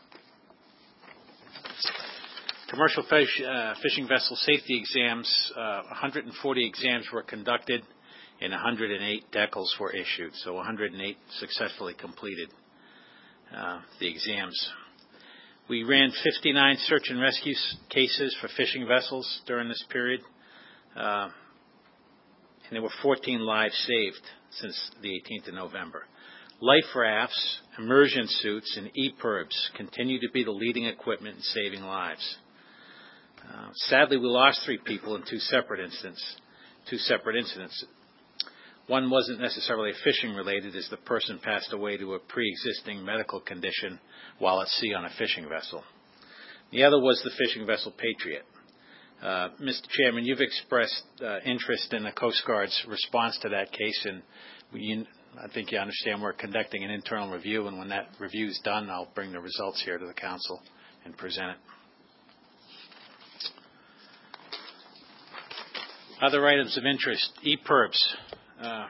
Commercial fish, uh, fishing vessel safety exams, uh, one hundred forty exams were conducted and one hundred eight decals were issued. So one hundred eight successfully completed uh, the exams. We ran fifty-nine search and rescue cases for fishing vessels during this period, uh, and there were fourteen lives saved since the eighteenth of November. Life rafts, immersion suits, and E P I R Bs continue to be the leading equipment in saving lives. Uh, sadly, we lost three people in two separate incidents. Two separate incidents. One wasn't necessarily fishing related, as the person passed away to a pre-existing medical condition while at sea on a fishing vessel. The other was the fishing vessel Patriot. Uh, Mister Chairman, you've expressed uh, interest in the Coast Guard's response to that case, and we, I think you understand we're conducting an internal review, and when that review is done, I'll bring the results here to the Council and present it. Other items of interest, E P I R Bs. Uh,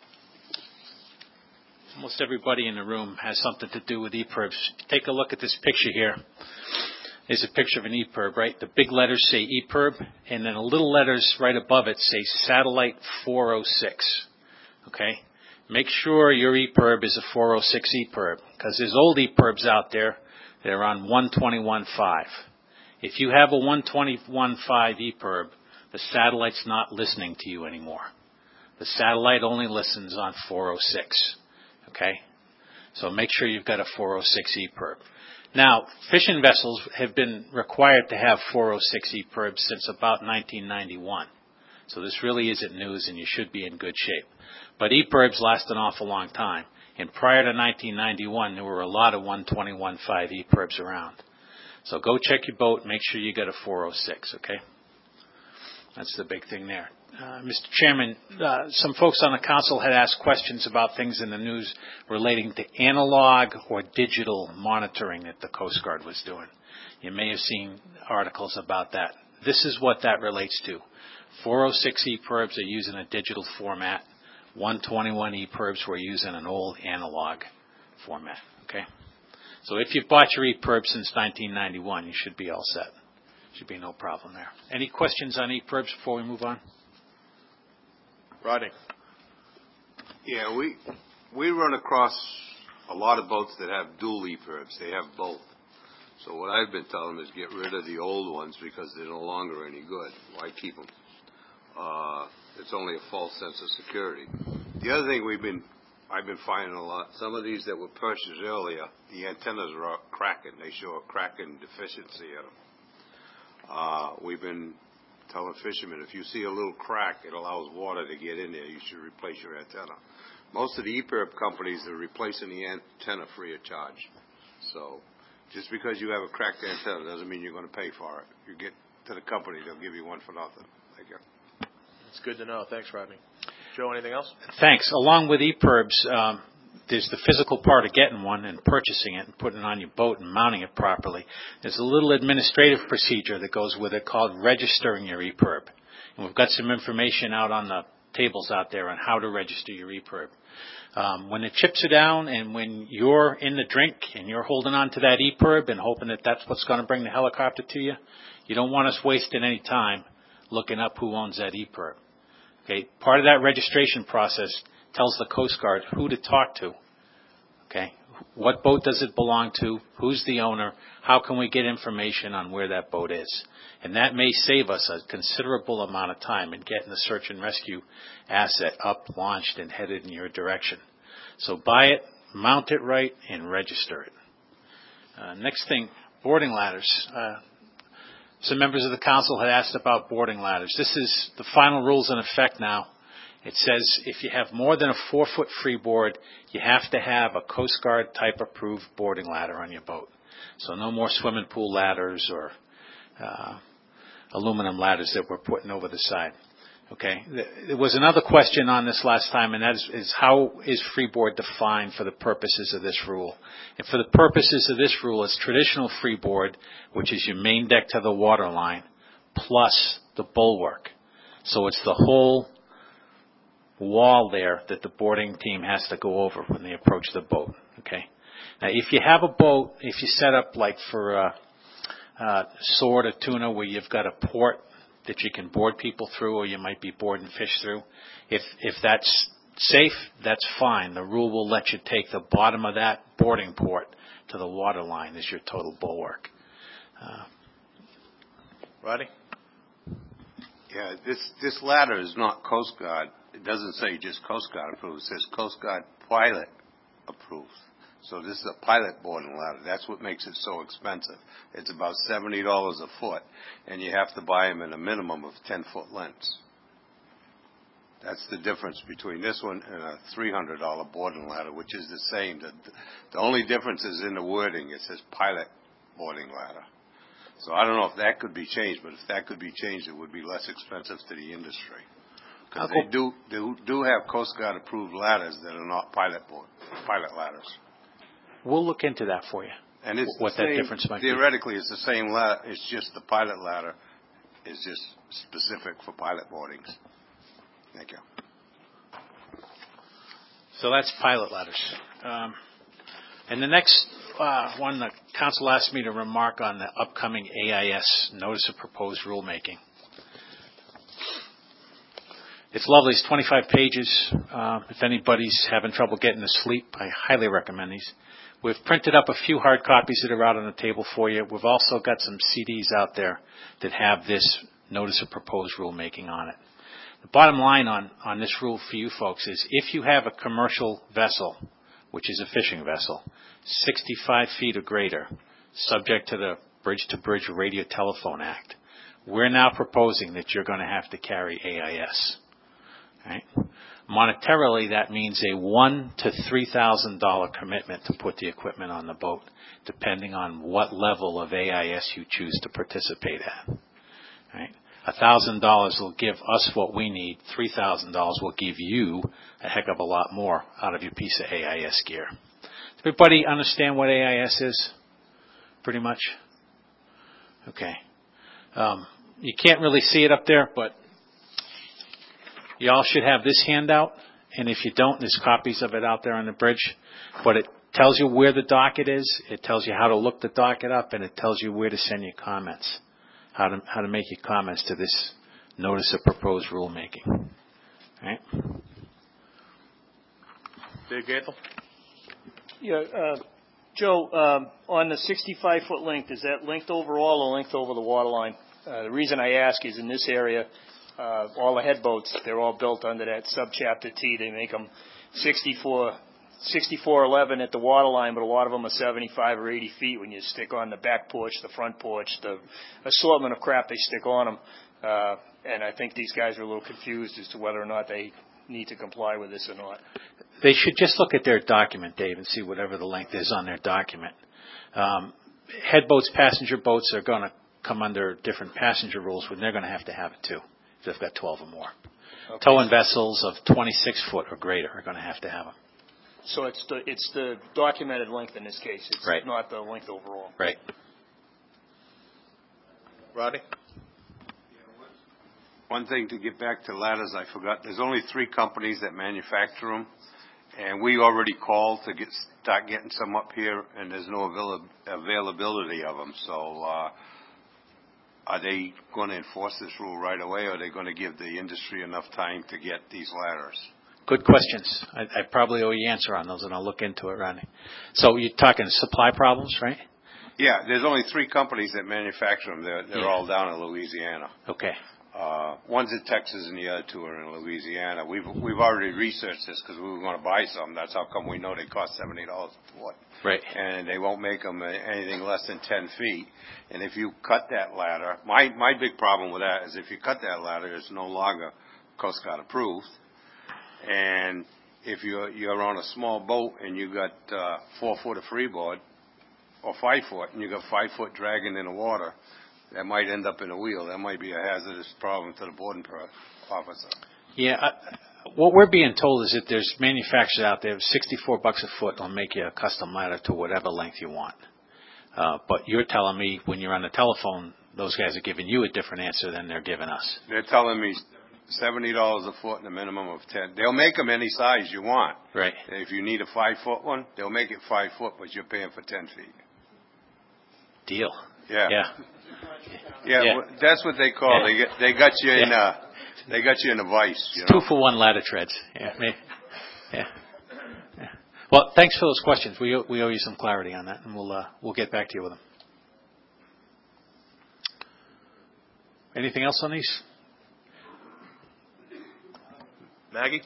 almost everybody in the room has something to do with E P I R Bs. Take a look at this picture here. There's a picture of an E P I R B, right? The big letters say E P I R B, and then the little letters right above it say Satellite four oh six. Okay? Make sure your E P I R B is a four oh six E P I R B, because there's old E P I R Bs out there that are on one twenty-one point five. If you have a one twenty-one point five E P I R B, the satellite's not listening to you anymore. The satellite only listens on four oh six, okay? So make sure you've got a four oh six E P I R B. Now, fishing vessels have been required to have four oh six E P I R Bs since about nineteen ninety-one. So this really isn't news, and you should be in good shape. But E P I R Bs last an awful long time. And prior to nineteen ninety-one, there were a lot of one twenty-one point five E P I R Bs around. So go check your boat, make sure you got a four oh six, okay? That's the big thing there. Uh, Mister Chairman, uh, some folks on the council had asked questions about things in the news relating to analog or digital monitoring that the Coast Guard was doing. You may have seen articles about that. This is what that relates to. four oh six E P I R Bs are using a digital format. one twenty-one E P I R Bs were using an old analog format. Okay? So if you've bought your E P I R B since nineteen ninety-one, you should be all set. Should be no problem there. Any questions on E P I R Bs before we move on? Rodney. Yeah, we we run across a lot of boats that have dual E P I R Bs. They have both. So what I've been telling them is get rid of the old ones because they're no longer any good. Why keep them? Uh, it's only a false sense of security. The other thing we've been, I've been finding a lot, some of these that were purchased earlier, the antennas are cracking. They show a cracking deficiency in them. Uh, we've been telling fishermen, if you see a little crack, it allows water to get in there, you should replace your antenna. Most of the E P I R B companies are replacing the antenna free of charge. So just because you have a cracked antenna doesn't mean you're going to pay for it. You get to the company, they'll give you one for nothing. Thank you. It's good to know. Thanks, Rodney. Joe, anything else? Thanks. Along with E P I R Bs, um, there's the physical part of getting one and purchasing it and putting it on your boat and mounting it properly. There's a little administrative procedure that goes with it called registering your E P I R B. And we've got some information out on the tables out there on how to register your E P I R B. Um, when the chips are down and when you're in the drink and you're holding on to that E P I R B and hoping that that's what's going to bring the helicopter to you, you don't want us wasting any time looking up who owns that E P I R B. Okay, part of that registration process tells the Coast Guard who to talk to. Okay, what boat does it belong to? Who's the owner? How can we get information on where that boat is? And that may save us a considerable amount of time in getting the search and rescue asset up, launched, and headed in your direction. So buy it, mount it right, and register it. Uh, next thing, boarding ladders. Uh, some members of the council had asked about boarding ladders. This is the final rules in effect now. It says if you have more than a four-foot freeboard, you have to have a Coast Guard type approved boarding ladder on your boat. So no more swimming pool ladders or uh, aluminum ladders that we're putting over the side. Okay. There was another question on this last time, and that is, is how is freeboard defined for the purposes of this rule? And for the purposes of this rule, it's traditional freeboard, which is your main deck to the water line, plus the bulwark. So it's the whole wall there that the boarding team has to go over when they approach the boat. Okay. Now, if you have a boat, if you set up like for a, a sword or tuna where you've got a port that you can board people through, or you might be boarding fish through, if if that's safe, that's fine. The rule will let you take the bottom of that boarding port to the water line as your total bulwark. Uh, Rodney? Yeah, this this ladder is not Coast Guard. It doesn't say just Coast Guard approved. It says Coast Guard pilot approved. So this is a pilot boarding ladder. That's what makes it so expensive. It's about seventy dollars a foot, and you have to buy them in a minimum of ten-foot lengths. That's the difference between this one and a three hundred dollars boarding ladder, which is the same. The, the only difference is in the wording. It says pilot boarding ladder. So I don't know if that could be changed, but if that could be changed, it would be less expensive to the industry. Because they do, they do have Coast Guard approved ladders that are not pilot board, pilot ladders. We'll look into that for you. And it's what the that same, difference might theoretically, be. it's the same ladder. It's just the pilot ladder is just specific for pilot boardings. Thank you. So that's pilot ladders. Um, and the next uh, one, the council asked me to remark on the upcoming A I S, Notice of Proposed Rulemaking. It's lovely. It's twenty-five pages. Uh, if anybody's having trouble getting to sleep, I highly recommend these. We've printed up a few hard copies that are out on the table for you. We've also got some C Ds out there that have this Notice of Proposed Rulemaking on it. The bottom line on, on this rule for you folks is if you have a commercial vessel, which is a fishing vessel, sixty-five feet or greater, subject to the Bridge-to-Bridge Radio Telephone Act, we're now proposing that you're going to have to carry A I S. Right? Monetarily, that means a one to three thousand dollar commitment to put the equipment on the boat, depending on what level of A I S you choose to participate at. Right? one thousand dollars will give us what we need. three thousand dollars will give you a heck of a lot more out of your piece of A I S gear. Does everybody understand what A I S is? Pretty much? Okay. Um, you can't really see it up there, but you all should have this handout. And if you don't, there's copies of it out there on the bridge. But it tells you where the docket is. It tells you how to look the docket up, and it tells you where to send your comments, how to how to make your comments to this notice of proposed rulemaking. All right? Dave Gaethel? Yeah, uh, Joe, um, on the sixty-five foot length, is that length overall or length over the water line? Uh, the reason I ask is in this area, uh, all the headboats, they're all built under that subchapter T. They make them sixty-four, sixty-four eleven at the water line, but a lot of them are seventy-five or eighty feet when you stick on the back porch, the front porch, the assortment of crap they stick on them. Uh, and I think these guys are a little confused as to whether or not they need to comply with this or not. They should just look at their document, Dave, and see whatever the length is on their document. Um, headboats, passenger boats are going to come under different passenger rules, but they're going to have to have it too, if they've got twelve or more. Okay. Towing vessels of twenty-six foot or greater are going to have to have them. So it's the it's the documented length in this case. It's right. Not the length overall. Right. Rodney? One thing to get back to ladders, I forgot. There's only three companies that manufacture them, and we already called to get start getting some up here, and there's no avail- availability of them. So uh, are they going to enforce this rule right away, or are they going to give the industry enough time to get these ladders? Good questions. I, I probably owe you an answer on those, and I'll look into it, Rodney. So you're talking supply problems, right? Yeah, there's only three companies that manufacture them. They're, they're yeah. all down in Louisiana. Okay. Uh, one's in Texas and the other two are in Louisiana. We've we've already researched this because we were going to buy some. That's how come we know they cost seventy dollars a foot. Right. And they won't make them anything less than ten feet. And if you cut that ladder, my my big problem with that is if you cut that ladder, it's no longer Coast Guard approved. And if you're you're on a small boat and you got uh, four foot of freeboard or five foot, and you got five foot dragging in the water, that might end up in a wheel. That might be a hazardous problem to the boarding officer. Yeah, I, what we're being told is that there's manufacturers out there, sixty-four bucks a foot will make you a custom ladder to whatever length you want. Uh, but you're telling me when you're on the telephone, those guys are giving you a different answer than they're giving us. They're telling me seventy dollars a foot and a minimum of ten. They'll make them any size you want. Right. If you need a five foot one, they'll make it five foot, but you're paying for ten feet. Deal. Yeah. Yeah. Yeah, yeah. Well, that's what they call. Yeah. They get, they got you in. Yeah. Uh, they got you in a vice. You know? Two for one ladder treads. Yeah. Yeah. Yeah. Well, thanks for those questions. We owe, we owe you some clarity on that, and we'll uh, we'll get back to you with them. Anything else on these? Maggie?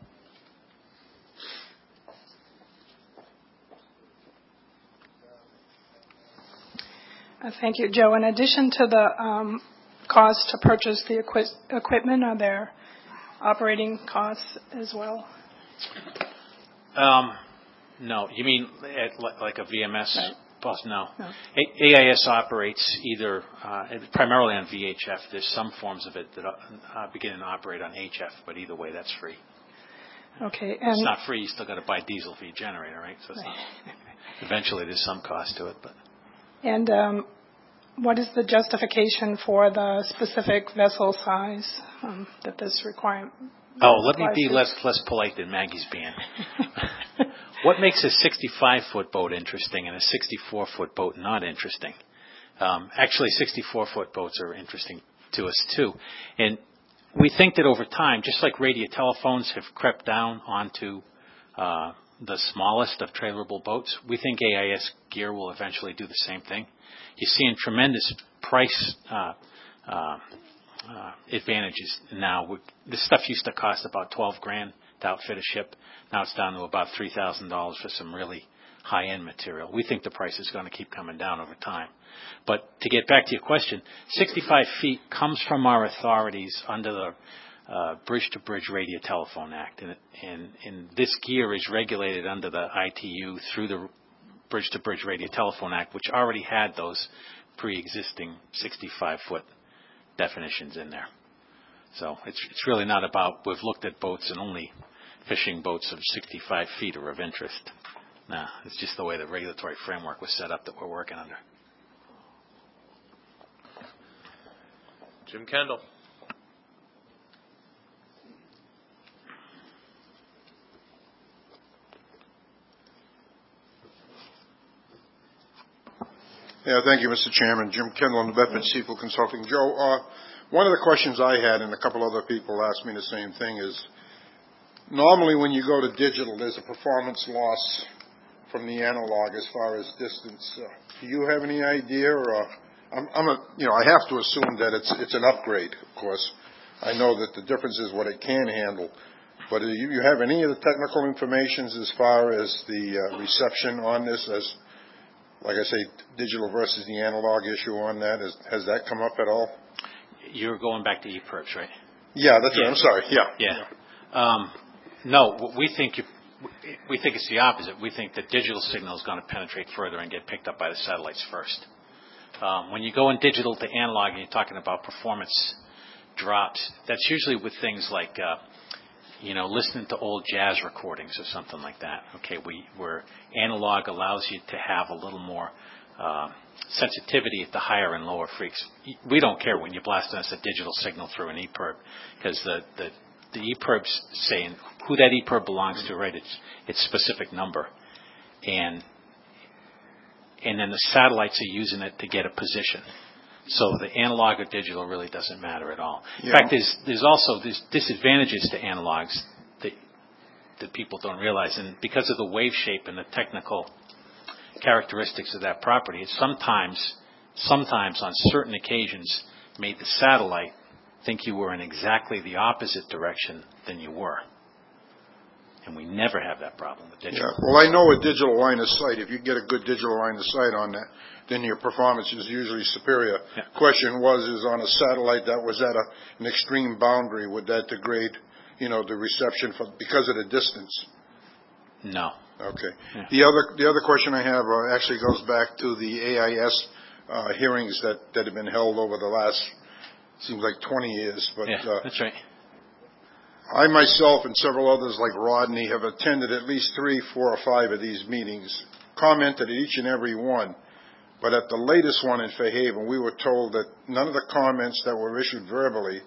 Uh, thank you, Joe. In addition to the um, cost to purchase the equi- equipment, are there operating costs as well? Um, no. You mean at, like a V M S? Right. Plus, no. no. A- AIS operates either uh, primarily on V H F. There's some forms of it that uh, begin to operate on H F, but either way, that's free. Okay. And it's not free. You still got to buy diesel for your generator, right? So it's not, eventually, there's some cost to it, but. And um, what is the justification for the specific vessel size um, that this requirement? Oh, let me be less less polite than Maggie's being. What makes a sixty-five foot boat interesting and a sixty-four foot boat not interesting? Um, actually, sixty-four foot boats are interesting to us too, and we think that over time, just like radio telephones have crept down onto uh, the smallest of trailerable boats, we think A I S gear will eventually do the same thing. You're seeing tremendous price uh, uh, uh, advantages now. This stuff used to cost about twelve grand to outfit a ship. Now it's down to about three thousand dollars for some really high-end material. We think the price is going to keep coming down over time. But to get back to your question, sixty-five feet comes from our authorities under the Uh, Bridge-to-Bridge Radio Telephone Act, and, and, and this gear is regulated under the I T U through the Bridge-to-Bridge Radio Telephone Act, which already had those pre-existing sixty-five foot definitions in there. So it's it's really not about, we've looked at boats and only fishing boats of sixty-five feet are of interest. No, it's just the way the regulatory framework was set up that we're working under. Jim Kendall. Yeah, thank you, Mister Chairman. Jim Kendall, the Bedford Seafood Consulting. Joe, uh, one of the questions I had, and a couple other people asked me the same thing, is normally when you go to digital, there's a performance loss from the analog as far as distance. Uh, do you have any idea, or uh, I'm, I'm a, you know, I have to assume that it's it's an upgrade. Of course, I know that the difference is what it can handle. But do you, you have any of the technical information as far as the uh, reception on this, as like I say, digital versus the analog issue on that? Is, has that come up at all? You're going back to E P I R Bs, right? Yeah, that's yeah. right. I'm sorry. Yeah. Yeah. Um, no, we think you, we think it's the opposite. We think the digital signal is going to penetrate further and get picked up by the satellites first. Um, when you go in digital to analog and you're talking about performance drops, that's usually with things like, uh, you know, listening to old jazz recordings or something like that. Okay, we, where analog allows you to have a little more uh, sensitivity at the higher and lower freaks. We don't care when you blast us a digital signal through an E P I R B, because the, the, the E P I R B's saying who that E P I R B belongs to, right? It's its specific number. And and then the satellites are using it to get a position. So the analog or digital really doesn't matter at all. In Yeah. fact, there's there's also there's disadvantages to analogs that that people don't realize, and because of the wave shape and the technical characteristics of that property, it sometimes sometimes on certain occasions made the satellite think you were in exactly the opposite direction than you were. And we never have that problem with digital. Yeah. Well, I know a digital line of sight, if you get a good digital line of sight on that, then your performance is usually superior. Yeah. Question was, is on a satellite that was at a, an extreme boundary, would that degrade, you know, the reception for, because of the distance? No. Okay. Yeah. The other the other question I have uh, actually goes back to the A I S uh, hearings that, that have been held over the last, seems like twenty years. But yeah, uh, that's right. I myself and several others like Rodney have attended at least three, four, or five of these meetings, commented at each and every one. But at the latest one in Fairhaven, we were told that none of the comments that were issued verbally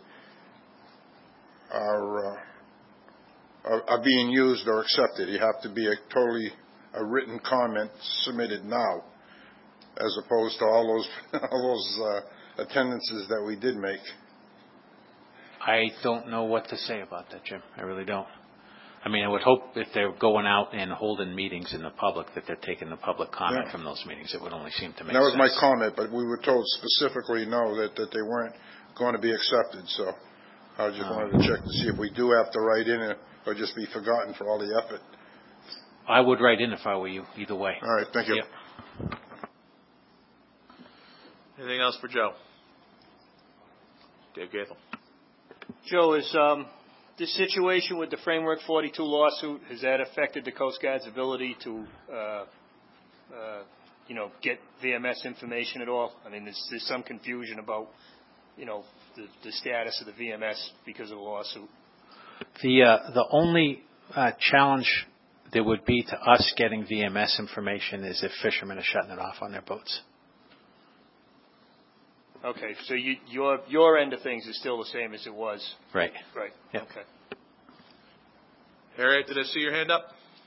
are, uh, are, are being used or accepted. You have to be a totally a written comment submitted now, as opposed to all those all those uh, attendances that we did make. I don't know what to say about that, Jim. I really don't. I mean, I would hope if they're going out and holding meetings in the public that they're taking the public comment Yeah. from those meetings. It would only seem to make That was sense. my comment, but we were told specifically no, that, that they weren't going to be accepted. So I just Um, wanted to check to see if we do have to write in it or just be forgotten for all the effort. I would write in if I were you, either way. All right, thank you. Yep. Anything else for Joe? Dave Gaethel. Joe, is um, this situation with the Framework forty-two lawsuit, has that affected the Coast Guard's ability to, uh, uh, you know, get V M S information at all? I mean, there's, there's some confusion about, you know, the, the status of the V M S because of the lawsuit. The uh, the only uh, challenge there would be to us getting V M S information is if fishermen are shutting it off on their boats. Okay, so you, your your end of things is still the same as it was. Right. Right. Yep. Okay. Harriet, did I see your hand up?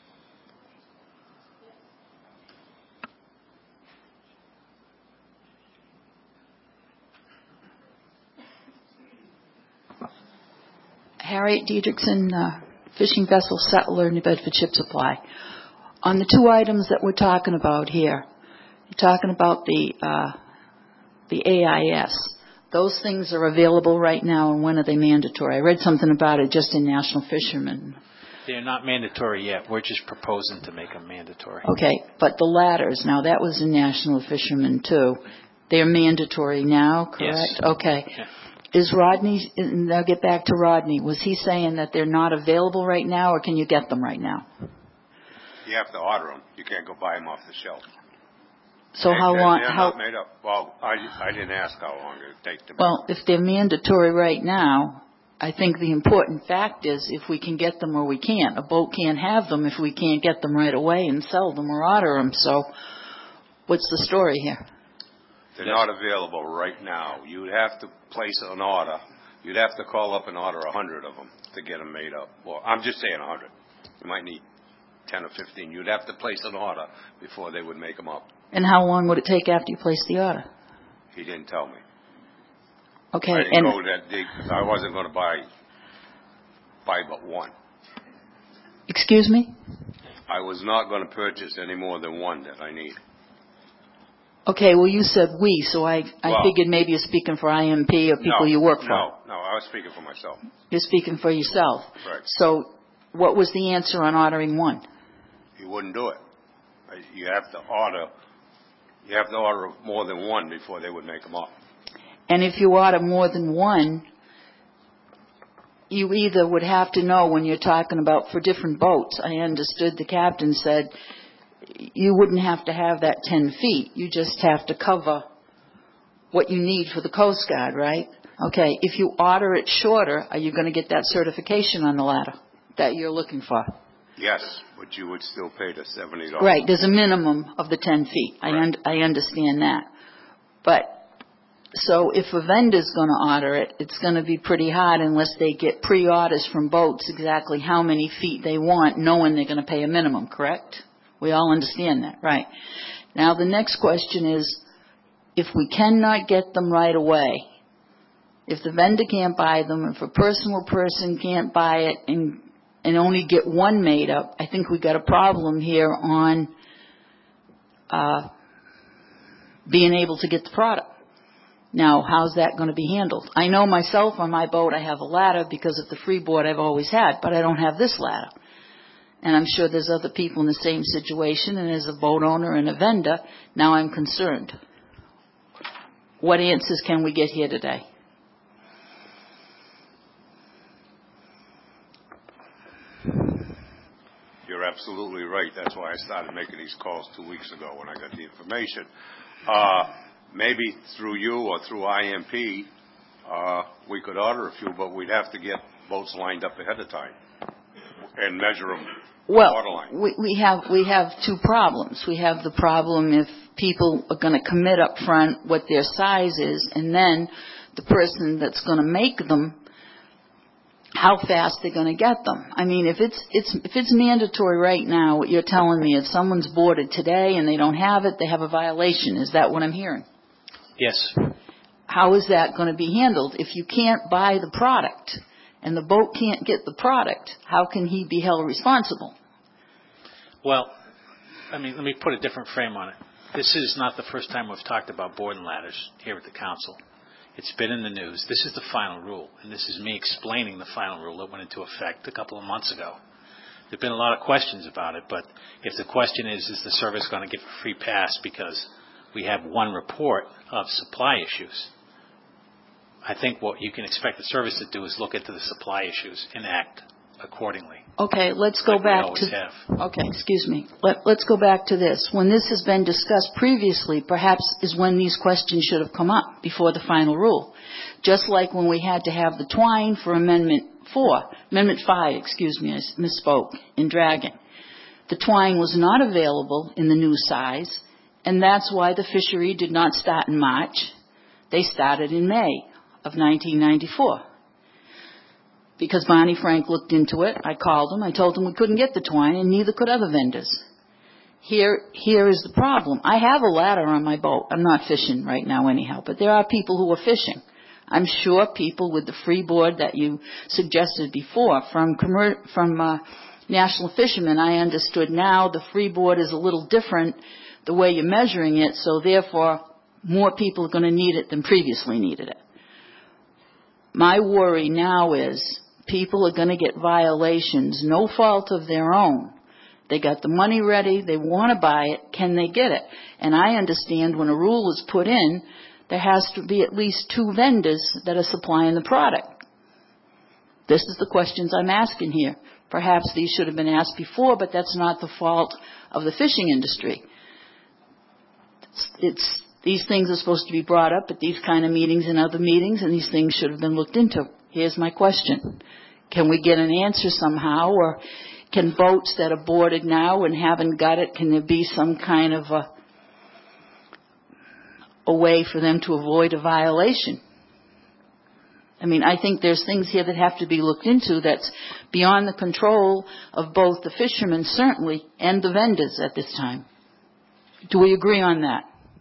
Harriet Diedrichson, uh, fishing vessel settler, New Bedford Ship Supply. On the two items that we're talking about here, you're talking about the uh, the A I S. Those things are available right now, and when are they mandatory? I read something about it just in National Fisherman. They're not mandatory yet. We're just proposing to make them mandatory. Okay, but the ladders, now that was in National Fisherman too. They're mandatory now, correct? Yes. Okay. Yeah. Is Rodney, and I'll get back to Rodney, was he saying that they're not available right now, or can you get them right now? You have to order them. You can't go buy them off the shelf. So They- how they're- long? They're how? not made up. Well, I, I didn't ask how long it would take to. Well, if they're mandatory right now, I think the important fact is if we can get them or we can't. A boat can't have them if we can't get them right away and sell them or order them. So what's the story here? They're not available right now. You would have to place an order. You'd have to call up and order a hundred of them to get them made up. Well, I'm just saying a hundred. You might need ten or fifteen. You'd have to place an order before they would make them up. And how long would it take after you place the order? He didn't tell me. Okay, I didn't and go that deep because I wasn't going to buy buy but one. excuse me? I was not going to purchase any more than one that I need. Okay, well you said we, so I I Well- figured maybe you're speaking for I M P or people no, you work for. No, no, I was speaking for myself. You're speaking for yourself. Right. So what was the answer on ordering one? He wouldn't do it. I- You have to order. You have to order more than one before they would make them up. And if you order more than one, you either would have to know when you're talking about for different boats. I understood the captain said you wouldn't have to have that ten feet. You just have to cover what you need for the Coast Guard, right? Okay, if you order it shorter, are you going to get that certification on the ladder that you're looking for? Yes, but you would still pay the seventy dollars. Right, there's a minimum of the ten feet. I, un- I understand that. But, so if a vendor's going to order it, it's going to be pretty hard unless they get pre-orders from boats exactly how many feet they want, knowing they're going to pay a minimum, correct? We all understand that, right? Now the next question is, if we cannot get them right away, if the vendor can't buy them, if a personal person can't buy it and and only get one made up, I think we got a problem here on uh, being able to get the product. Now, how's that going to be handled? I know myself on my boat I have a ladder because of the freeboard I've always had, but I don't have this ladder. And I'm sure there's other people in the same situation, and as a boat owner and a vendor, now I'm concerned. What answers can we get here today? You're absolutely right. That's why I started making these calls two weeks ago when I got the information. Uh, maybe through you or through I M P, uh, we could order a few, but we'd have to get boats lined up ahead of time and measure them. Well, waterline. we, we have we have two problems. We have the problem if people are going to commit up front what their size is, and then the person that's going to make them, how fast they're going to get them. I mean, if it's it's if it's mandatory right now, what you're telling me, if someone's boarded today and they don't have it, they have a violation. Is that what I'm hearing? Yes. How is that going to be handled if you can't buy the product? And the boat can't get the product, how can he be held responsible? Well, I mean, let me put a different frame on it. This is not the first time we've talked about board and ladders here at the council. It's been in the news. This is the final rule, and this is me explaining the final rule that went into effect a couple of months ago. There have been a lot of questions about it, but if the question is, is the service going to get a free pass because we have one report of supply issues, I think what you can expect the service to do is look into the supply issues and act accordingly. Okay, let's go Like we back always to. have. Okay, excuse me. Let, let's go back to this. When this has been discussed previously, perhaps is when these questions should have come up before the final rule. Just like when we had to have the twine for Amendment Four, Amendment Five, excuse me, I misspoke in dragging. The twine was not available in the new size, and that's why the fishery did not start in March. They started in May of nineteen ninety-four. Because Bonnie Frank looked into it, I called him, I told him we couldn't get the twine, and neither could other vendors. Here, here is the problem. I have a ladder on my boat. I'm not fishing right now anyhow, but there are people who are fishing. I'm sure people with the freeboard that you suggested before, from commer- from uh, National Fishermen, I understood now the freeboard is a little different the way you're measuring it, so therefore more people are going to need it than previously needed it. My worry now is people are going to get violations, no fault of their own. They got the money ready, they want to buy it, can they get it? And I understand when a rule is put in, there has to be at least two vendors that are supplying the product. This is the questions I'm asking here. Perhaps these should have been asked before, but that's not the fault of the fishing industry. It's, these things are supposed to be brought up at these kind of meetings and other meetings, and these things should have been looked into. Here's my question. Can we get an answer somehow, or can boats that are boarded now and haven't got it, can there be some kind of a, a way for them to avoid a violation? I mean, I think there's things here that have to be looked into that's beyond the control of both the fishermen, certainly, and the vendors at this time. Do we agree on that?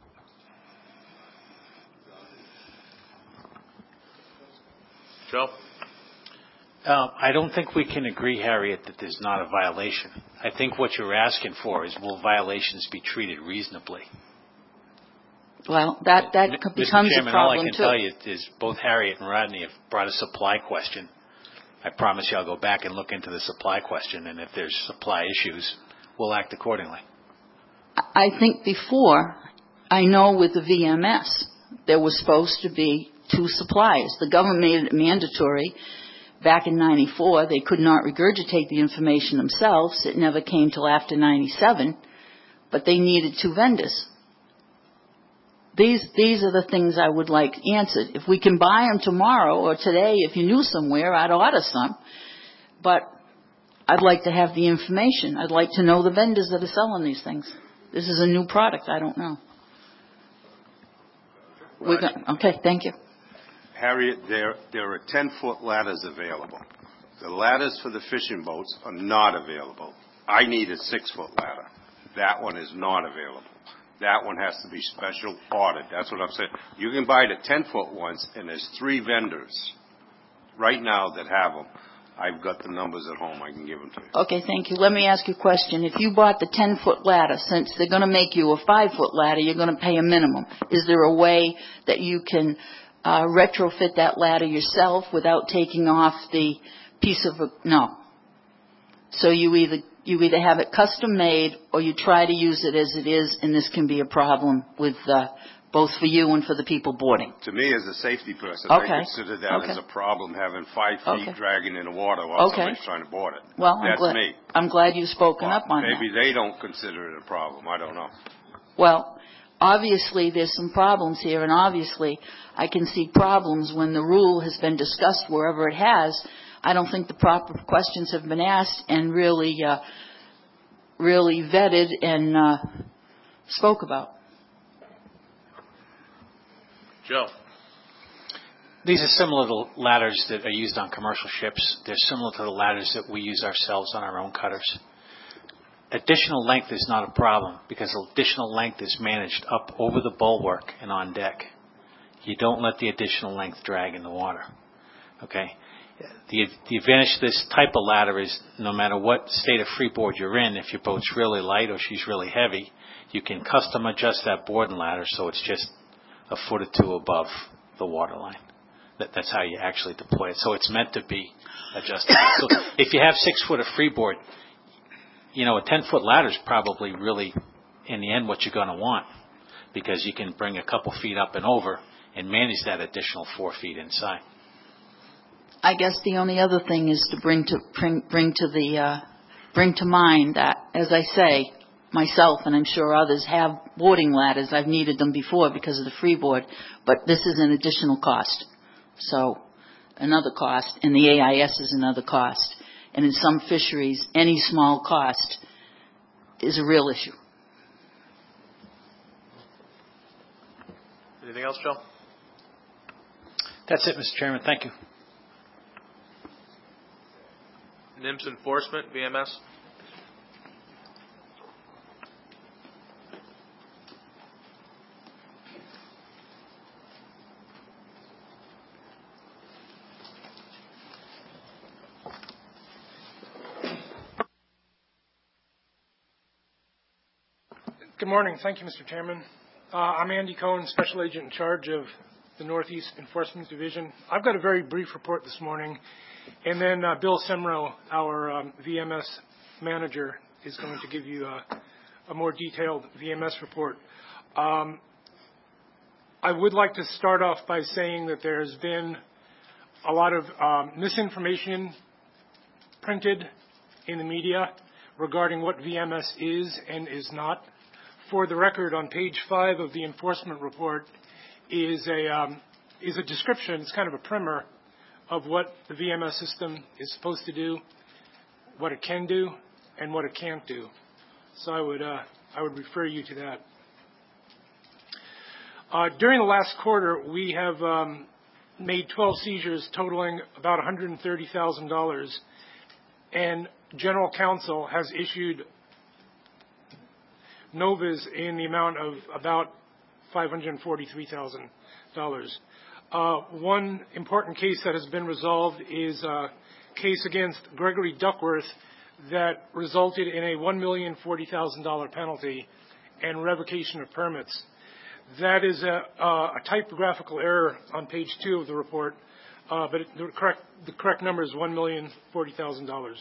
Joe? Uh, I don't think we can agree, Harriet, that there's not a violation. I think what you're asking for is, will violations be treated reasonably? Well, that, that M- becomes Mister Chairman, a problem, all I can too. tell you is both Harriet and Rodney have brought a supply question. I promise you I'll go back and look into the supply question, and if there's supply issues, we'll act accordingly. I think before, I know with the V M S, there was supposed to be two suppliers. The government made it mandatory. Back in ninety-four, they could not regurgitate the information themselves. It never came till after ninety-seven, but they needed two vendors. These these are the things I would like answered. If we can buy them tomorrow or today, if you knew somewhere, I'd order some. But I'd like to have the information. I'd like to know the vendors that are selling these things. This is a new product. I don't know. We're go- okay, thank you. Harriet, there there are ten-foot ladders available. The ladders for the fishing boats are not available. I need a six-foot ladder. That one is not available. That one has to be special ordered. That's what I'm saying. You can buy the ten-foot ones, and there's three vendors right now that have them. I've got the numbers at home. I can give them to you. Okay, thank you. Let me ask you a question. If you bought the ten-foot ladder, since they're going to make you a five-foot ladder, you're going to pay a minimum. Is there a way that you can uh, retrofit that ladder yourself without taking off the piece of a... No. So you either you either have it custom made or you try to use it as it is, and this can be a problem with uh, both for you and for the people boarding. To me, as a safety person, Okay. I consider that Okay. as a problem, having five feet Okay. dragging in the water while Okay. somebody's trying to board it. Well, I'm That's glad, me. I'm glad you've spoken Well, up on maybe that. they don't consider it a problem. I don't know. Well, obviously there's some problems here, and obviously I can see problems when the rule has been discussed wherever it has. I don't think the proper questions have been asked and really, uh, really vetted and uh, spoke about. Joe? These are similar to ladders that are used on commercial ships. They're similar to the ladders that we use ourselves on our own cutters. Additional length is not a problem because additional length is managed up over the bulwark and on deck. You don't let the additional length drag in the water. Okay? The, the advantage of this type of ladder is no matter what state of freeboard you're in, if your boat's really light or she's really heavy, you can custom adjust that boarding ladder so it's just a foot or two above the water line. That, that's how you actually deploy it. So it's meant to be adjusted. So if you have six foot of freeboard, you know, a ten-foot ladder is probably really, in the end, what you're going to want because you can bring a couple feet up and over and manage that additional four feet inside. I guess the only other thing is to bring to bring, bring to the uh, bring to mind that, as I say, myself and I'm sure others have boarding ladders. I've needed them before because of the freeboard, but this is an additional cost. So another cost, and the A I S is another cost. And in some fisheries, any small cost is a real issue. Anything else, Joe? That's it, Mister Chairman. Thank you. N I M S enforcement, V M S? Good morning. Thank you, Mister Chairman. Uh, I'm Andy Cohen, Special Agent in charge of the Northeast Enforcement Division. I've got a very brief report this morning, and then uh, Bill Semro, our um, V M S manager, is going to give you a, a more detailed V M S report. Um, I would like to start off by saying that there has been a lot of um, misinformation printed in the media regarding what V M S is and is not. for the record, on page five of the enforcement report is a um, is a description. It's kind of a primer of what the V M S system is supposed to do, what it can do, and what it can't do. So I would uh, I would refer you to that. Uh, during the last quarter, we have um, made twelve seizures totaling about one hundred thirty thousand dollars, and General Counsel has issued novas in the amount of about five hundred forty-three thousand dollars. Uh, one important case that has been resolved is a case against Gregory Duckworth that resulted in a one million forty thousand dollars penalty and revocation of permits. That is a, a typographical error on page two of the report, uh, but it, the, correct, the correct number is one million forty thousand dollars.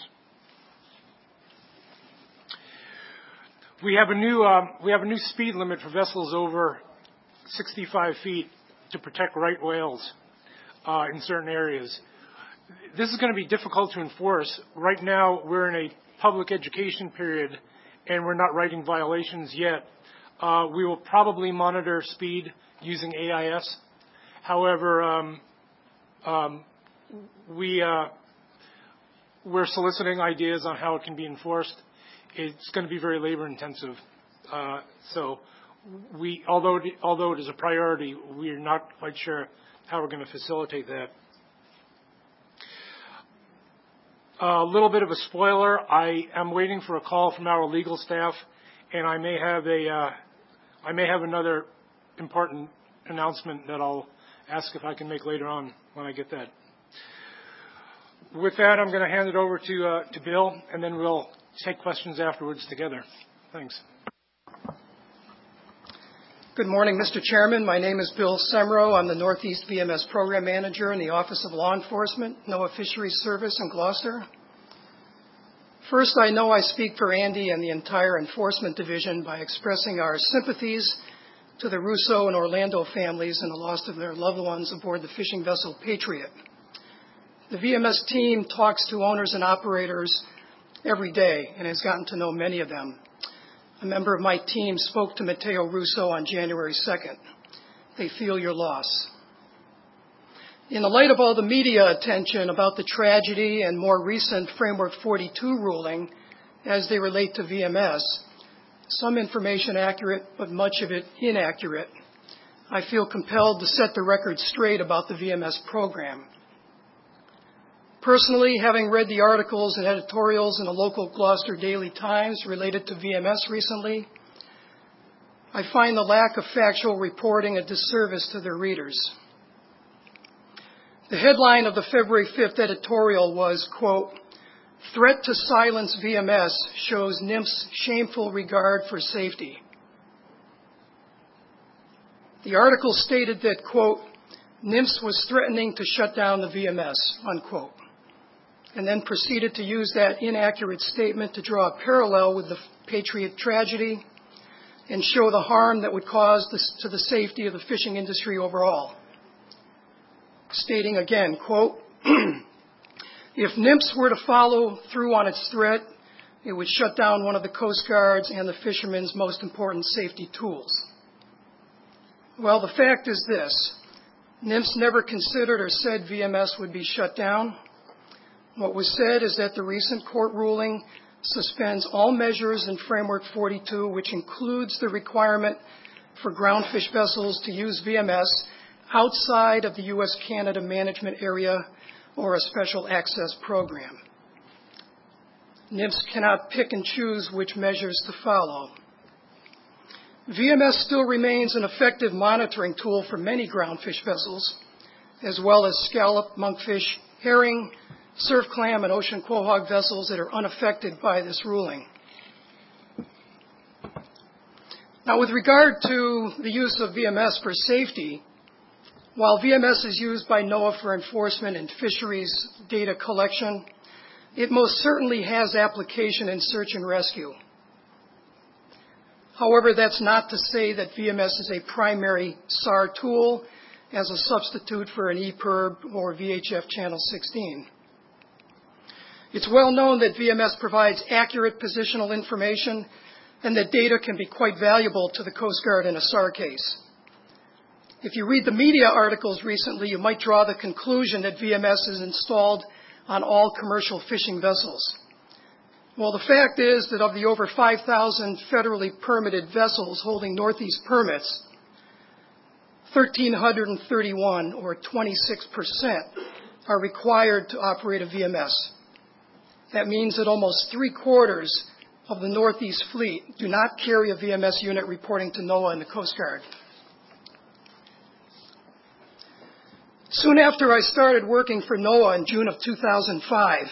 We have a new um, we have a new speed limit for vessels over sixty-five feet to protect right whales uh, in certain areas. This is going to be difficult to enforce. Right now, we're in a public education period, and we're not writing violations yet. Uh, we will probably monitor speed using A I S. However, um, um, we uh, we're soliciting ideas on how it can be enforced. It's going to be very labor intensive. Uh, so we, although, although it is a priority, we're not quite sure how we're going to facilitate that. A little bit of a spoiler, I am waiting for a call from our legal staff, and I may have a, uh, I may have another important announcement that I'll ask if I can make later on when I get that. With that, I'm going to hand it over to, uh, to Bill, and then we'll take questions afterwards together. Thanks. Good morning, Mister Chairman. My name is Bill Semro. I'm the Northeast V M S Program Manager in the Office of Law Enforcement, NOAA Fisheries Service in Gloucester. First, I know I speak for Andy and the entire Enforcement Division by expressing our sympathies to the Russo and Orlando families in the loss of their loved ones aboard the fishing vessel Patriot. The V M S team talks to owners and operators every day and has gotten to know many of them. A member of my team spoke to Matteo Russo on January second. They feel your loss. In the light of all the media attention about the tragedy and more recent Framework forty-two ruling as they relate to V M S, some information accurate, but much of it inaccurate, I feel compelled to set the record straight about the V M S program. Personally, having read the articles and editorials in the local Gloucester Daily Times related to V M S recently, I find the lack of factual reporting a disservice to their readers. The headline of the February fifth editorial was, quote, "Threat to silence V M S shows N I M F's shameful regard for safety." The article stated that, quote, "N I M F was threatening to shut down the V M S," unquote, and then proceeded to use that inaccurate statement to draw a parallel with the Patriot tragedy and show the harm that would cause this to the safety of the fishing industry overall. Stating again, quote, "If N I M F were to follow through on its threat, it would shut down one of the Coast Guard's and the fishermen's most important safety tools." Well, the fact is this. N I M F never considered or said V M S would be shut down. What was said is that the recent court ruling suspends all measures in Framework forty-two, which includes the requirement for groundfish vessels to use V M S outside of the U S Canada Management Area or a special access program. N I M F cannot pick and choose which measures to follow. V M S still remains an effective monitoring tool for many groundfish vessels, as well as scallop, monkfish, herring, surf clam, and ocean quahog vessels that are unaffected by this ruling. Now, with regard to the use of V M S for safety, while V M S is used by NOAA for enforcement and fisheries data collection, it most certainly has application in search and rescue. However, that's not to say that V M S is a primary S A R tool as a substitute for an E P I R B or V H F Channel sixteen. It's well known that V M S provides accurate positional information. and that data can be quite valuable to the Coast Guard in a S A R case. If you read the media articles recently, you might draw the conclusion that V M S is installed on all commercial fishing vessels. Well, the fact is that of the over five thousand federally permitted vessels holding Northeast permits, one thousand three hundred thirty-one, or twenty-six percent, are required to operate a V M S. That means that almost three-quarters of the Northeast fleet do not carry a V M S unit reporting to NOAA and the Coast Guard. Soon after I started working for NOAA in June of two thousand five,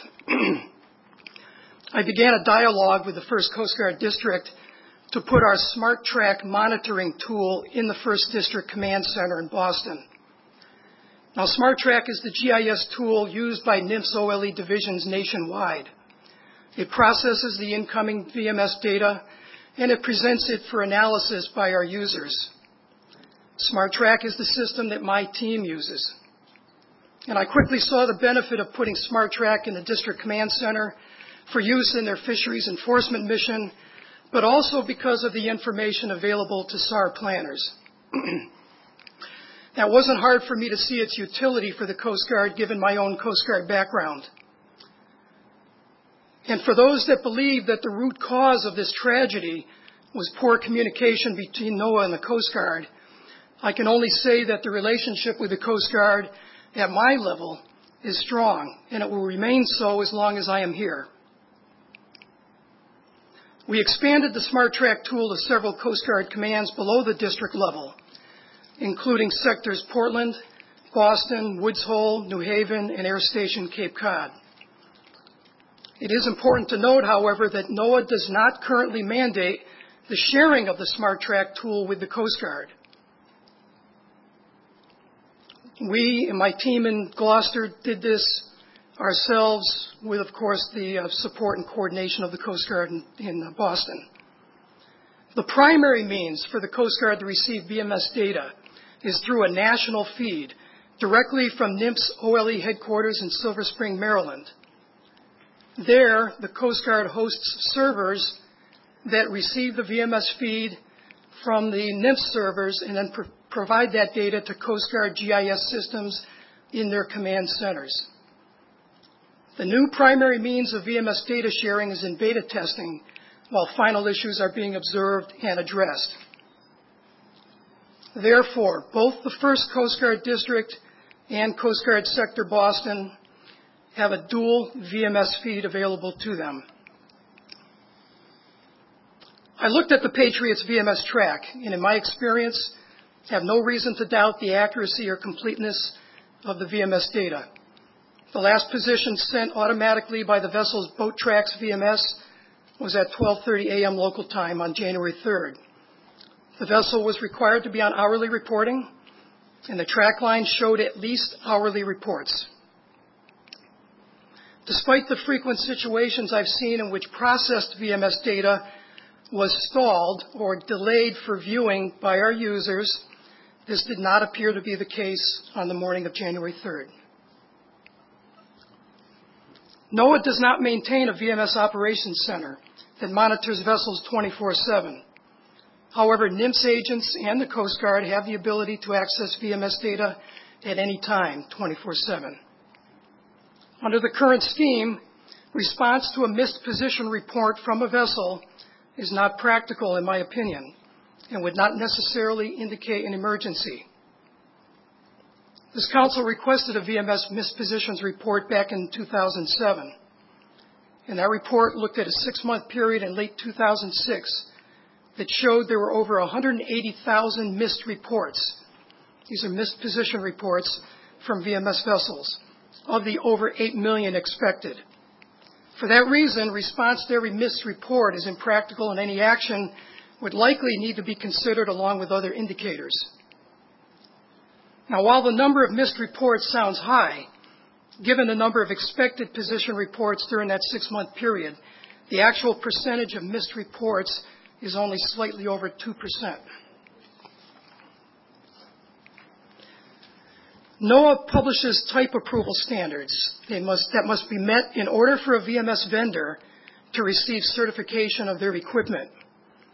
I began a dialogue with the first Coast Guard district to put our Smart Track monitoring tool in the first District Command Center in Boston. Now, Smart Track is the G I S tool used by NIMS O L E divisions nationwide. It processes the incoming V M S data, and it presents it for analysis by our users. Smart Track is the system that my team uses. And I quickly saw the benefit of putting Smart Track in the District Command Center for use in their fisheries enforcement mission, but also because of the information available to S A R planners. Now, it wasn't hard for me to see its utility for the Coast Guard, given my own Coast Guard background. And for those that believe that the root cause of this tragedy was poor communication between NOAA and the Coast Guard, I can only say that the relationship with the Coast Guard at my level is strong, and it will remain so as long as I am here. We expanded the Smart Track tool to several Coast Guard commands below the district level, including sectors Portland, Boston, Woods Hole, New Haven, and Air Station Cape Cod. It is important to note, however, that NOAA does not currently mandate the sharing of the Smart Track tool with the Coast Guard. We and my team in Gloucester did this ourselves with, of course, the uh, support and coordination of the Coast Guard in, in uh, Boston. The primary means for the Coast Guard to receive V M S data is through a national feed directly from NIMS O L E headquarters in Silver Spring, Maryland. There, the Coast Guard hosts servers that receive the V M S feed from the NIMS servers and then pro- provide that data to Coast Guard G I S systems in their command centers. The new primary means of V M S data sharing is in beta testing, while final issues are being observed and addressed. Therefore, both the first Coast Guard District and Coast Guard Sector Boston have a dual V M S feed available to them. I looked at the Patriots V M S track, and in my experience, have no reason to doubt the accuracy or completeness of the V M S data. The last position sent automatically by the vessel's Boat Tracks V M S was at twelve thirty a.m. local time on January third. The vessel was required to be on hourly reporting, and the track line showed at least hourly reports. Despite the frequent situations I've seen in which processed V M S data was stalled or delayed for viewing by our users, this did not appear to be the case on the morning of January third. NOAA does not maintain a V M S operations center that monitors vessels twenty-four seven. However, NIMS agents and the Coast Guard have the ability to access V M S data at any time, twenty-four seven. Under the current scheme, response to a missed position report from a vessel is not practical, in my opinion, and would not necessarily indicate an emergency. This council requested a V M S missed positions report back in two thousand seven, and that report looked at a six-month period in late two thousand six that showed there were over one hundred eighty thousand missed reports. These are missed position reports from V M S vessels, of the over eight million expected. For that reason, response to every missed report is impractical, and any action would likely need to be considered along with other indicators. Now, while the number of missed reports sounds high, given the number of expected position reports during that six-month period, the actual percentage of missed reports is only slightly over two percent. NOAA publishes type approval standards they must, that must be met in order for a V M S vendor to receive certification of their equipment.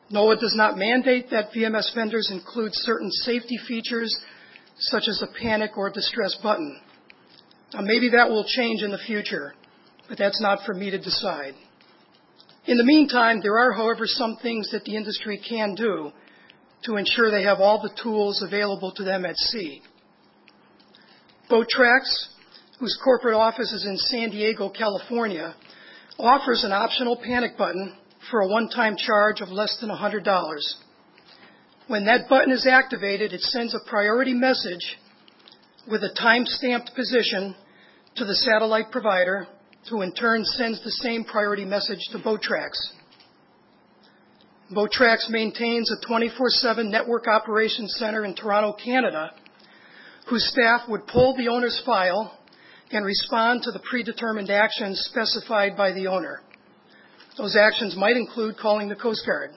NOAA does not mandate that V M S vendors include certain safety features, such as a panic or distress button. Now, maybe that will change in the future, but that's not for me to decide. In the meantime, there are, however, some things that the industry can do to ensure they have all the tools available to them at sea. Boattrax, whose corporate office is in San Diego, California, offers an optional panic button for a one-time charge of less than one hundred dollars. When that button is activated, it sends a priority message with a time-stamped position to the satellite provider, who in turn sends the same priority message to Boattrax. Boattrax maintains a twenty-four seven network operations center in Toronto, Canada, whose staff would pull the owner's file and respond to the predetermined actions specified by the owner. Those actions might include calling the Coast Guard.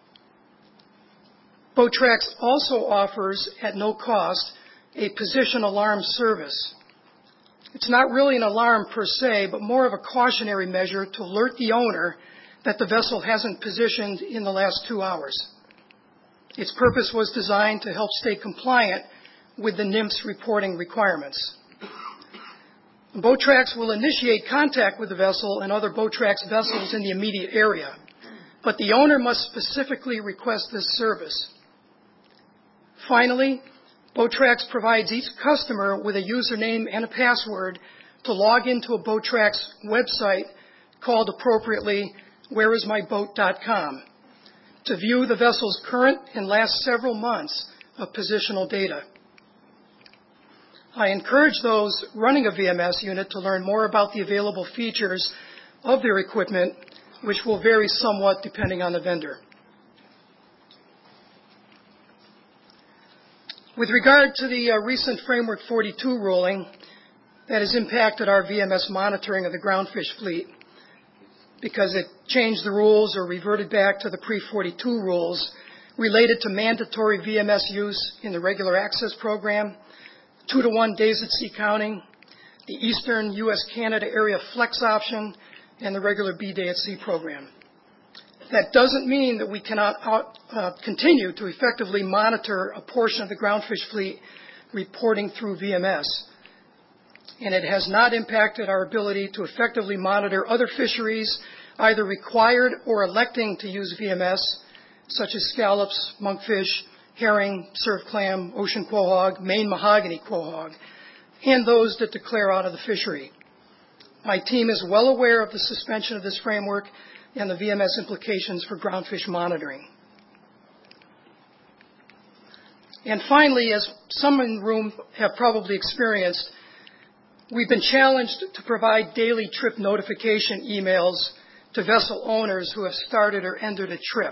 Boattrax also offers, at no cost, a position alarm service. It's not really an alarm per se, but more of a cautionary measure to alert the owner that the vessel hasn't positioned in the last two hours. Its purpose was designed to help stay compliant with the NIMS reporting requirements. Boattrax will initiate contact with the vessel and other Boattrax vessels in the immediate area, but the owner must specifically request this service. Finally, Boattrax provides each customer with a username and a password to log into a Boattrax website called appropriately where is my boat dot com to view the vessel's current and last several months of positional data. I encourage those running a V M S unit to learn more about the available features of their equipment, which will vary somewhat depending on the vendor. With regard to the uh, recent Framework forty-two ruling that has impacted our V M S monitoring of the groundfish fleet, because it changed the rules or reverted back to the pre forty-two rules related to mandatory V M S use in the regular access program, two to one days at sea counting, the Eastern U S Canada area flex option, and the regular B day at sea program. That doesn't mean that we cannot out, uh, continue to effectively monitor a portion of the groundfish fleet reporting through V M S. And it has not impacted our ability to effectively monitor other fisheries, either required or electing to use V M S, such as scallops, monkfish, herring, surf clam, ocean quahog, Maine mahogany quahog, and those that declare out of the fishery. My team is well aware of the suspension of this framework and the V M S implications for groundfish monitoring. And finally, as some in the room have probably experienced, we've been challenged to provide daily trip notification emails to vessel owners who have started or ended a trip.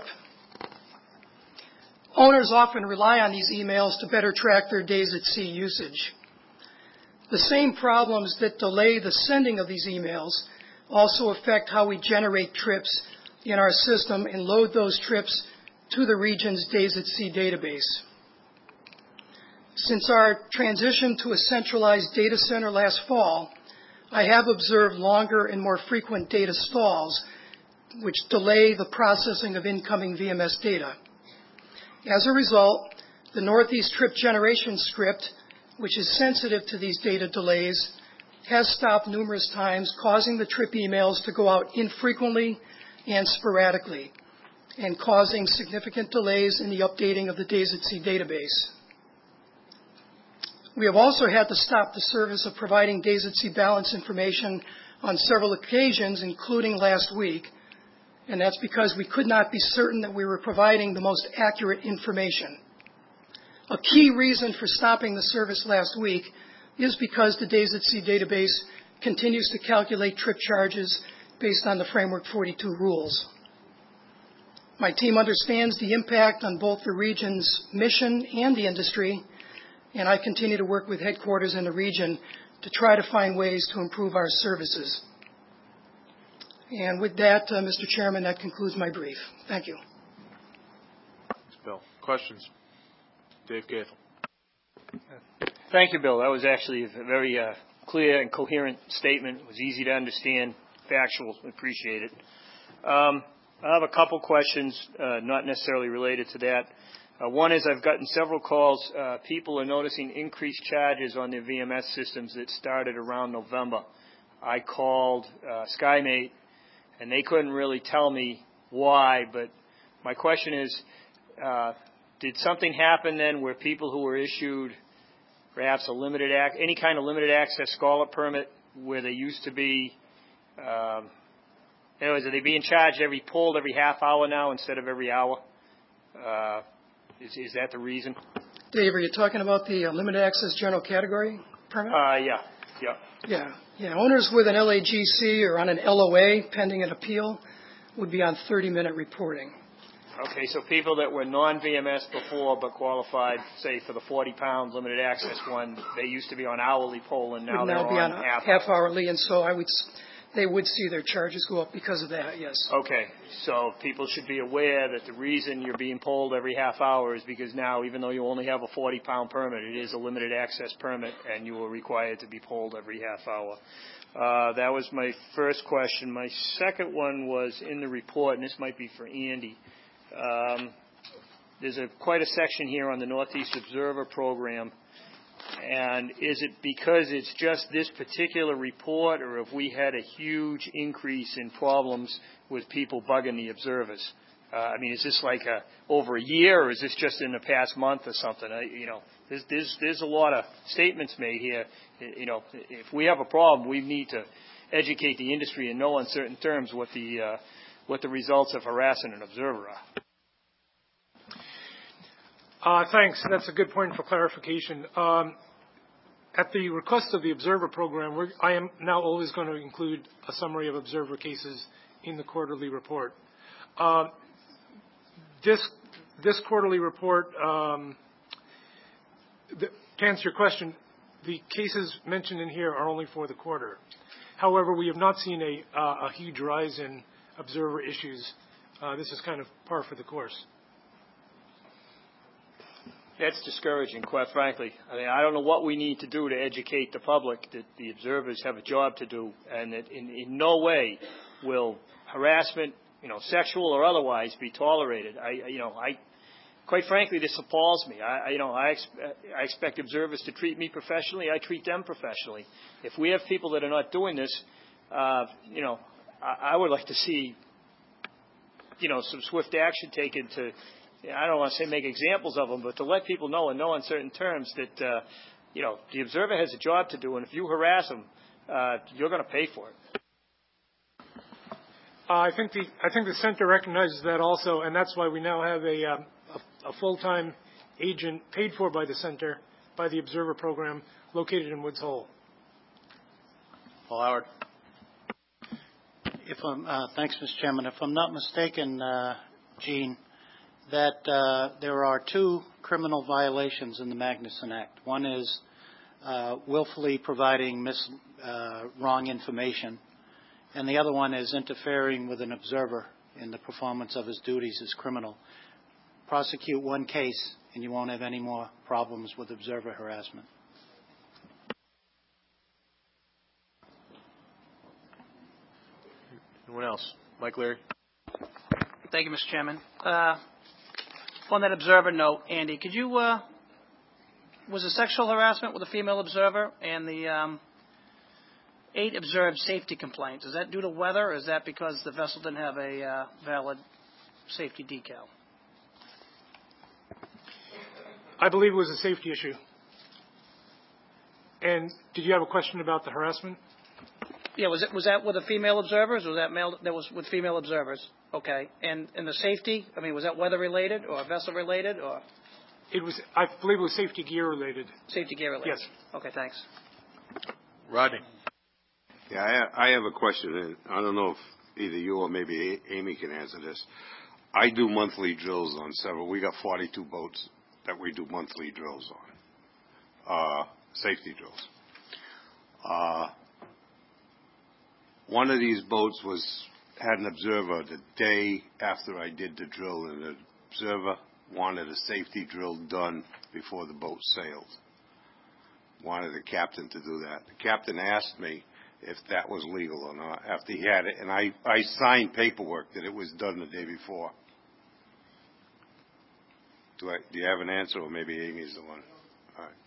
Owners often rely on these emails to better track their days at sea usage. The same problems that delay the sending of these emails also affect how we generate trips in our system and load those trips to the region's days at sea database. Since our transition to a centralized data center last fall, I have observed longer and more frequent data stalls, which delay the processing of incoming V M S data. As a result, the Northeast Trip Generation script, which is sensitive to these data delays, has stopped numerous times, causing the trip emails to go out infrequently and sporadically, and causing significant delays in the updating of the days at sea database. We have also had to stop the service of providing days at sea balance information on several occasions, including last week, and that's because we could not be certain that we were providing the most accurate information. A key reason for stopping the service last week is because the days at sea database continues to calculate trip charges based on the Framework forty-two rules. My team understands the impact on both the region's mission and the industry, and I continue to work with headquarters in the region to try to find ways to improve our services. And with that, uh, Mister Chairman, that concludes my brief. Thank you. Thanks, Bill. Questions? Dave Gaithel. Thank you, Bill. That was actually a very uh, clear and coherent statement. It was easy to understand, factual. We appreciate it. Um, I have a couple questions, uh, not necessarily related to that. Uh, one is I've gotten several calls. Uh, people are noticing increased charges on their V M S systems that started around November. I called uh, SkyMate, and they couldn't really tell me why, but my question is, uh, did something happen then where people who were issued perhaps a limited ac- any kind of limited access scholar permit where they used to be, um, in other words, are they being charged every pulled every half hour now instead of every hour? Uh, is, is that the reason? Dave, are you talking about the uh, limited access general category permit? Uh, yeah, yeah. Yeah, yeah. Owners with an L A G C or on an L O A pending an appeal would be on thirty-minute reporting. Okay, so people that were non-V M S before but qualified, say, for the forty pound limited access one, they used to be on hourly poll, and now would they're now be on, on half. half hourly, and so I would, s- they would see their charges go up because of that. Yes. Okay, so people should be aware that the reason you're being polled every half hour is because now, even though you only have a forty pound permit, it is a limited access permit, and you are required to be polled every half hour. Uh, that was my first question. My second one was in the report, and this might be for Andy. Um, there's a, quite a section here on the Northeast Observer program, and is it because it's just this particular report, or have we had a huge increase in problems with people bugging the observers? Uh, I mean, is this like a, over a year, or is this just in the past month or something? I, you know, there's, there's, there's a lot of statements made here. You know, if we have a problem, we need to educate the industry in no uncertain terms what the uh, what the results of harassing an observer Uh, are. thanks. That's a good point for clarification. Um, at the request of the Observer program, we're, I am now always going to include a summary of Observer cases in the quarterly report. Um, this this quarterly report, um, the, to answer your question, the cases mentioned in here are only for the quarter. However, we have not seen a, uh, a huge rise in observer issues. Uh, this is kind of par for the course. That's discouraging, quite frankly. I mean, I don't know what we need to do to educate the public that the observers have a job to do, and that in, in no way will harassment, you know, sexual or otherwise, be tolerated. I, you know, I, quite frankly, this appalls me. I, you know, I, ex- I expect observers to treat me professionally. I treat them professionally. If we have people that are not doing this, uh, you know, I, I would like to see, you know, some swift action taken to, I don't want to say make examples of them, but to let people know in no uncertain terms that, uh, you know, the observer has a job to do, and if you harass them, uh, you're going to pay for it. Uh, I think the I think the center recognizes that also, and that's why we now have a, um, a, a full-time agent paid for by the center, by the Observer program, located in Woods Hole. Paul Howard. If I'm, uh, thanks, Mister Chairman. If I'm not mistaken, uh, Gene, that uh, there are two criminal violations in the Magnuson Act. One is uh, willfully providing mis- uh, wrong information, and the other one is interfering with an observer in the performance of his duties as criminal. Prosecute one case, and you won't have any more problems with observer harassment. Anyone else? Mike Leary. Thank you, Mister Chairman. Uh, on that observer note, Andy, could you, uh, was the sexual harassment with a female observer and the um, eight observed safety complaints, is that due to weather, or is that because the vessel didn't have a uh, valid safety decal? I believe it was a safety issue. And did you have a question about the harassment? Yeah, was it was that with the female observers, or was that male? That was with female observers. Okay, and and the safety. I mean, was that weather related or vessel related, or? It was. I believe it was safety gear related. Safety gear related. Yes. Okay, thanks. Rodney. Yeah, I have, I have a question, and I don't know if either you or maybe Amy can answer this. I do monthly drills on several. We got forty-two boats that we do monthly drills on, uh, safety drills. Uh, One of these boats was had an observer the day after I did the drill, and the observer wanted a safety drill done before the boat sailed. Wanted the captain to do that. The captain asked me if that was legal or not after he had it. And I, I signed paperwork that it was done the day before. Do, I, do you have an answer, or maybe Amy's the one? All right.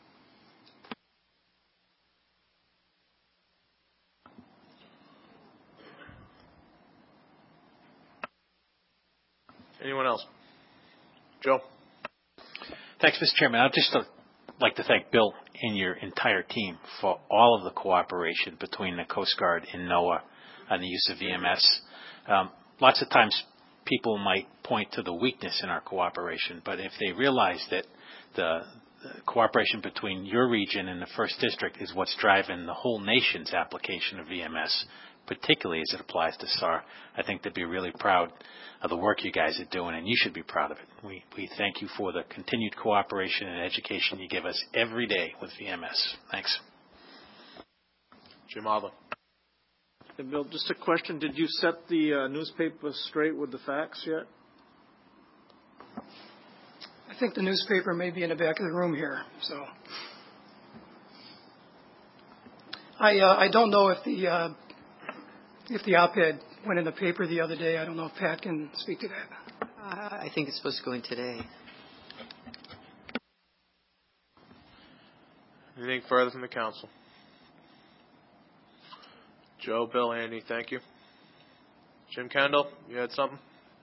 Anyone else? Joe? Thanks, Mister Chairman. I'd just uh, like to thank Bill and your entire team for all of the cooperation between the Coast Guard and NOAA on the use of V M S. Um, lots of times people might point to the weakness in our cooperation, but if they realize that the, the cooperation between your region and the first District is what's driving the whole nation's application of V M S, particularly as it applies to S A R, I think they'd be really proud of the work you guys are doing, and you should be proud of it. We, we thank you for the continued cooperation and education you give us every day with V M S. Thanks. Jim Alba. Hey, Bill, just a question. Did you set the uh, newspaper straight with the facts yet? I think the newspaper may be in the back of the room here, so. I, uh, I don't know if the, uh, if the op-ed went in the paper the other day. I don't know if Pat can speak to that. Uh, I think it's supposed to go in today. Anything further from the council? Joe, Bill, Andy, thank you. Jim Kendall, you had something?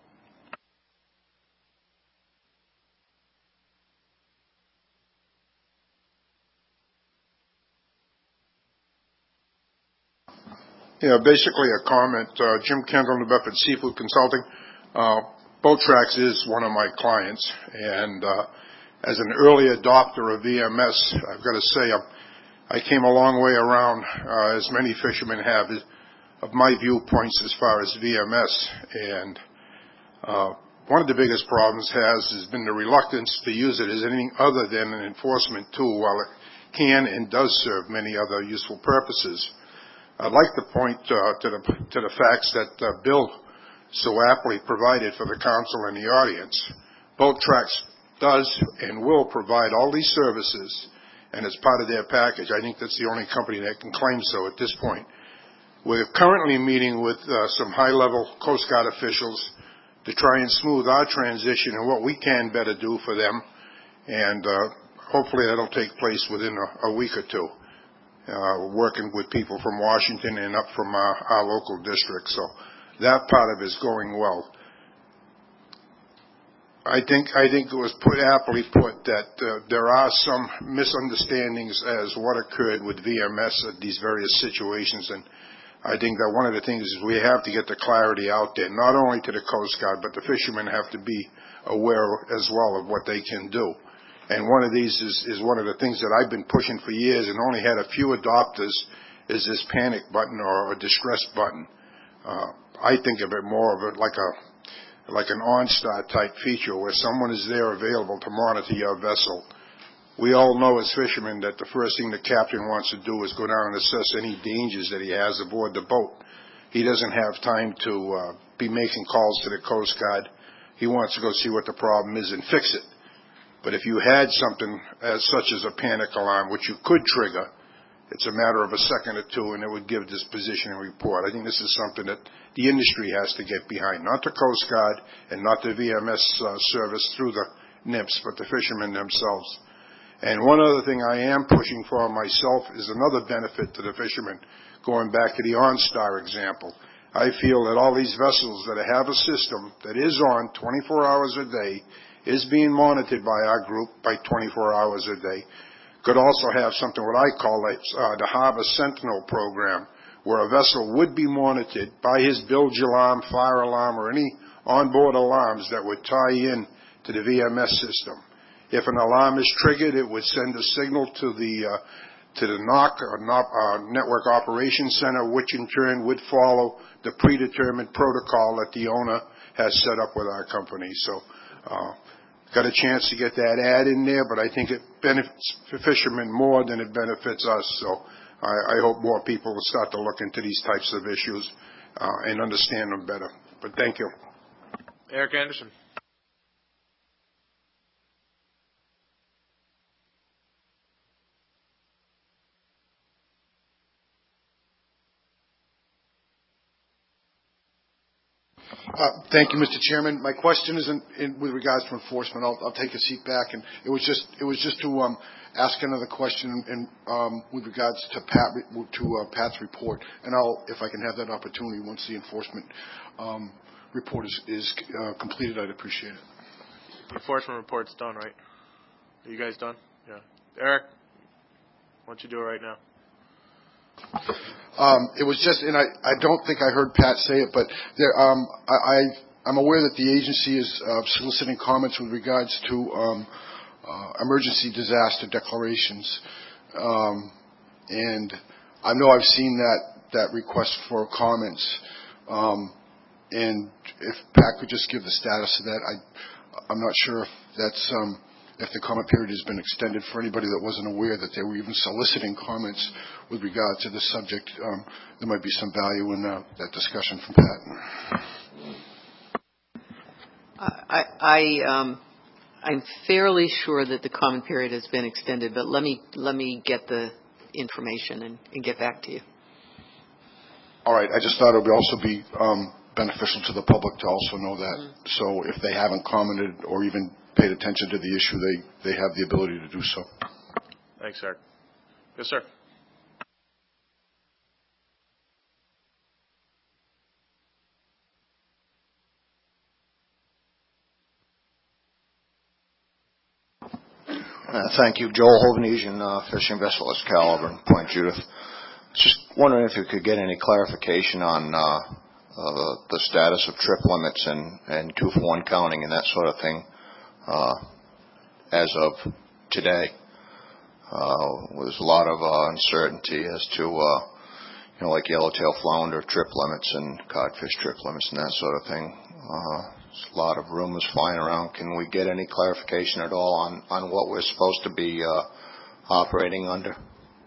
Yeah, basically a comment. Uh, Jim Kendall, New Bedford Seafood Consulting. Uh, Boattrax is one of my clients, and uh, as an early adopter of V M S, I've got to say I'm, I came a long way around, uh, as many fishermen have, of my viewpoints as far as V M S. And uh, one of the biggest problems has, has been the reluctance to use it as anything other than an enforcement tool, while it can and does serve many other useful purposes. I'd like to point uh, to the to the facts that uh, Bill so aptly provided for the council and the audience. Boattrax does and will provide all these services, and as part of their package, I think that's the only company that can claim so at this point. We're currently meeting with uh, some high-level Coast Guard officials to try and smooth our transition and what we can better do for them, and uh, hopefully that'll take place within a, a week or two. Uh, working with people from Washington and up from our, our local district. So that part of it is going well. I think I think it was put aptly put that uh, there are some misunderstandings as what occurred with V M S at these various situations, and I think that one of the things is we have to get the clarity out there, not only to the Coast Guard, but the fishermen have to be aware as well of what they can do. And one of these is, is one of the things that I've been pushing for years and only had a few adopters is this panic button or a distress button. Uh, I think of it more of it like a like an OnStar type feature where someone is there available to monitor your vessel. We all know as fishermen that the first thing the captain wants to do is go down and assess any dangers that he has aboard the boat. He doesn't have time to uh, be making calls to the Coast Guard. He wants to go see what the problem is and fix it. But if you had something as such as a panic alarm, which you could trigger, it's a matter of a second or two, and it would give this positioning report. I think this is something that the industry has to get behind, not the Coast Guard and not the V M S uh, service through the N I P S, but the fishermen themselves. And one other thing I am pushing for myself is another benefit to the fishermen, going back to the OnStar example. I feel that all these vessels that have a system that is on twenty-four hours a day, is being monitored by our group by twenty-four hours a day, could also have something what I call uh, the Harbor Sentinel program, where a vessel would be monitored by his bilge alarm, fire alarm, or any onboard alarms that would tie in to the V M S system. If an alarm is triggered, it would send a signal to the uh, to the N O C, or uh, Network Operations Center, which in turn would follow the predetermined protocol that the owner has set up with our company. So. Uh, Got a chance to get that ad in there, but I think it benefits fishermen more than it benefits us. So I, I hope more people will start to look into these types of issues uh, and understand them better. But thank you. Eric Anderson. Uh, thank you, Mister Chairman. My question isn't in, with regards to enforcement. I'll, I'll take a seat back, and it was just it was just to um, ask another question in, um, with regards to Pat to uh, Pat's report, and I'll if I can have that opportunity once the enforcement um, report is, is uh, completed, I'd appreciate it. The enforcement report's done, right? Are you guys done? Yeah. Eric, why don't you do it right now? Um, it was just, and I, I don't think I heard Pat say it, but there, um, I, I, I'm aware that the agency is uh, soliciting comments with regards to um, uh, emergency disaster declarations. Um, and I know I've seen that, that request for comments. Um, and if Pat could just give the status of that, I, I'm not sure if that's um, if the comment period has been extended for anybody that wasn't aware that they were even soliciting comments with regard to this subject. Um, there might be some value in uh, that discussion from Pat. I, I, um, I'm fairly sure that the comment period has been extended, but let me let me get the information and, and get back to you. All right. I just thought it would also be um, beneficial to the public to also know that. Mm-hmm. So if they haven't commented or even paid attention to the issue, they, they have the ability to do so. Thanks, Eric. Yes, sir. Uh, thank you. Joel Hovnesian, uh, fishing vessel Excalibur, Point Judith. Just wondering if you could get any clarification on uh, uh, the status of trip limits and, and two for one counting and that sort of thing uh, as of today. Uh, there's a lot of uh, uncertainty as to, uh, you know, like yellowtail flounder trip limits and codfish trip limits and that sort of thing. Uh, there's a lot of rumors flying around. Can we get any clarification at all on, on what we're supposed to be uh, operating under?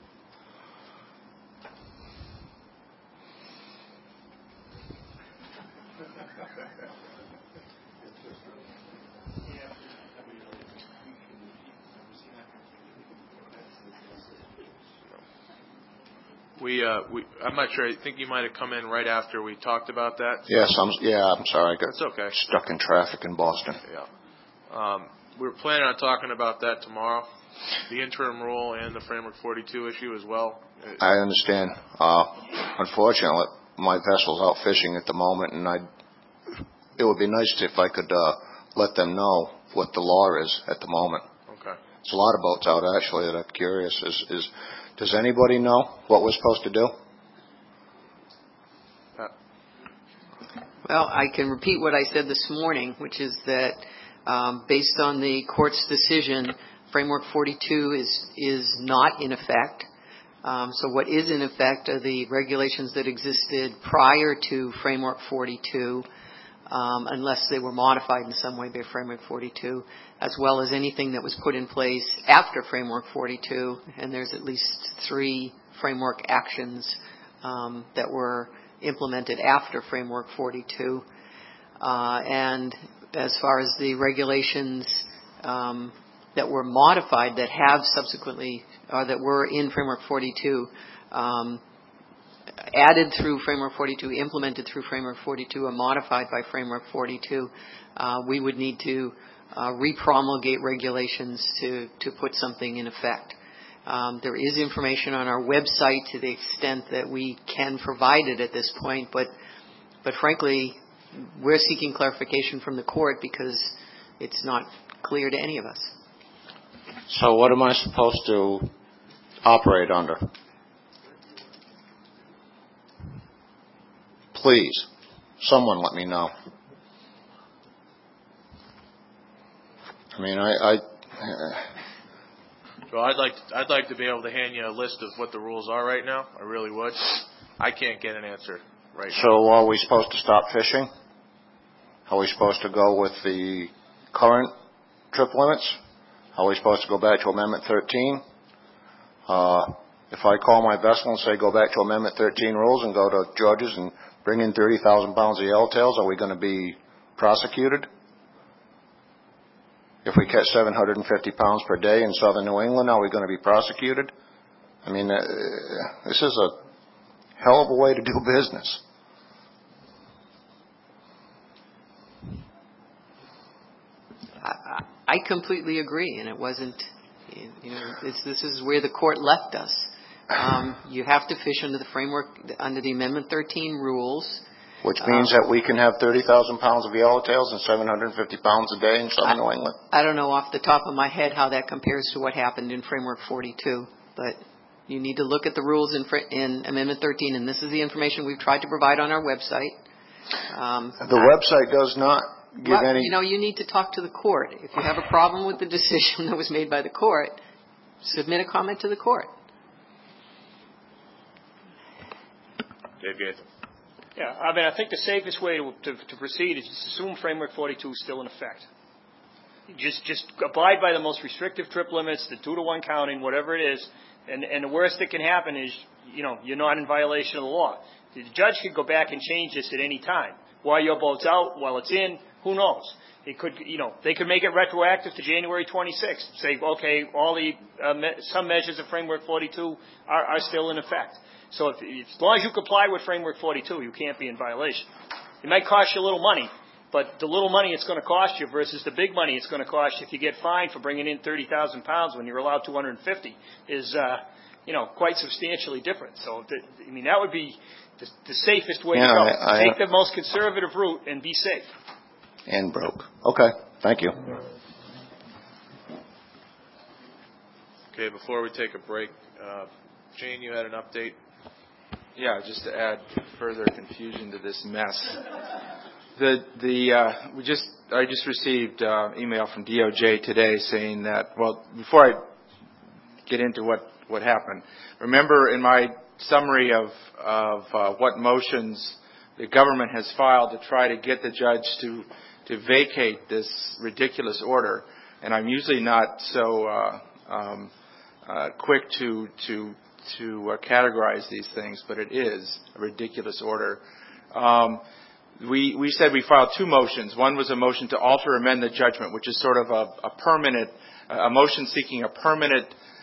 We, uh, we, I'm not sure. I think you might have come in right after we talked about that. Yes, I'm, yeah, I'm sorry. I got That's okay. stuck in traffic in Boston. Yeah. Um, we were planning on talking about that tomorrow, the interim rule and the Framework forty-two issue as well. I understand. Uh, unfortunately, my vessel's out fishing at the moment, and I, it would be nice if I could uh, let them know what the law is at the moment. Okay. There's a lot of boats out, actually, that I'm curious. Is, is Does anybody know what we're supposed to do? Well, I can repeat what I said this morning, which is that um, based on the court's decision, Framework forty-two is is not in effect. Um, so what is in effect are the regulations that existed prior to Framework forty-two, um, unless they were modified in some way by Framework forty-two, as well as anything that was put in place after Framework forty-two, and there's at least three framework actions um, that were implemented after Framework forty-two. Uh, and as far as the regulations um, that were modified that have subsequently, or that were in Framework forty-two, um, added through Framework forty-two, implemented through Framework forty-two, or modified by Framework forty-two, uh, we would need to uh, repromulgate regulations to, to put something in effect. Um, there is information on our website to the extent that we can provide it at this point, but but frankly, we're seeking clarification from the court because it's not clear to any of us. So what am I supposed to operate under? Please, someone let me know. I mean, I... I uh, Well, I'd like to, I'd like to be able to hand you a list of what the rules are right now. I really would. I can't get an answer right now. So are we supposed to stop fishing? Are we supposed to go with the current trip limits? Are we supposed to go back to Amendment thirteen? Uh, if I call my vessel and say go back to Amendment thirteen rules and go to George's and bring in thirty thousand pounds of yellowtails, are we going to be prosecuted? If we catch seven hundred fifty pounds per day in southern New England, are we going to be prosecuted? I mean, uh, this is a hell of a way to do business. I, I completely agree, and it wasn't, you know, this, this is where the court left us. Um, you have to fish under the framework, under the Amendment thirteen rules. Which means um, that we can have thirty thousand pounds of yellowtails and seven hundred fifty pounds a day in southern New England? I don't know off the top of my head how that compares to what happened in Framework forty-two, but you need to look at the rules in, in Amendment thirteen, and this is the information we've tried to provide on our website. Um, the I, website does not give well, any... You know, you need to talk to the court. If you have a problem with the decision that was made by the court, submit a comment to the court. Dave Gaithel. Yeah, I mean, I think the safest way to, to, to proceed is just assume Framework forty-two is still in effect. Just just abide by the most restrictive trip limits, the two to one counting, whatever it is, and, and the worst that can happen is, you know, you're not in violation of the law. The judge could go back and change this at any time. While your boat's out, while it's in, who knows? It could, you know, they could make it retroactive to January twenty-sixth. Say, okay, all the uh, me- some measures of Framework forty-two are, are still in effect. So if, as long as you comply with Framework forty-two, you can't be in violation. It might cost you a little money, but the little money it's going to cost you versus the big money it's going to cost you if you get fined for bringing in thirty thousand pounds when you're allowed two hundred fifty is, uh, you know, quite substantially different. So, the, I mean, that would be the, the safest way yeah, to go. I, I, Take the most conservative route and be safe. And broke. Okay. Thank you. Okay, before we take a break, uh, Jane, you had an update? Yeah, just to add further confusion to this mess. The the uh, we just I just received uh, email from D O J today saying that, well, before I get into what, what happened, remember in my summary of of uh, what motions the government has filed to try to get the judge to to vacate this ridiculous order, and I'm usually not so uh, um, uh, quick to to to uh, categorize these things, but it is a ridiculous order. Um, we, we said we filed two motions. One was a motion to alter or amend the judgment, which is sort of a, a permanent, a motion seeking a permanent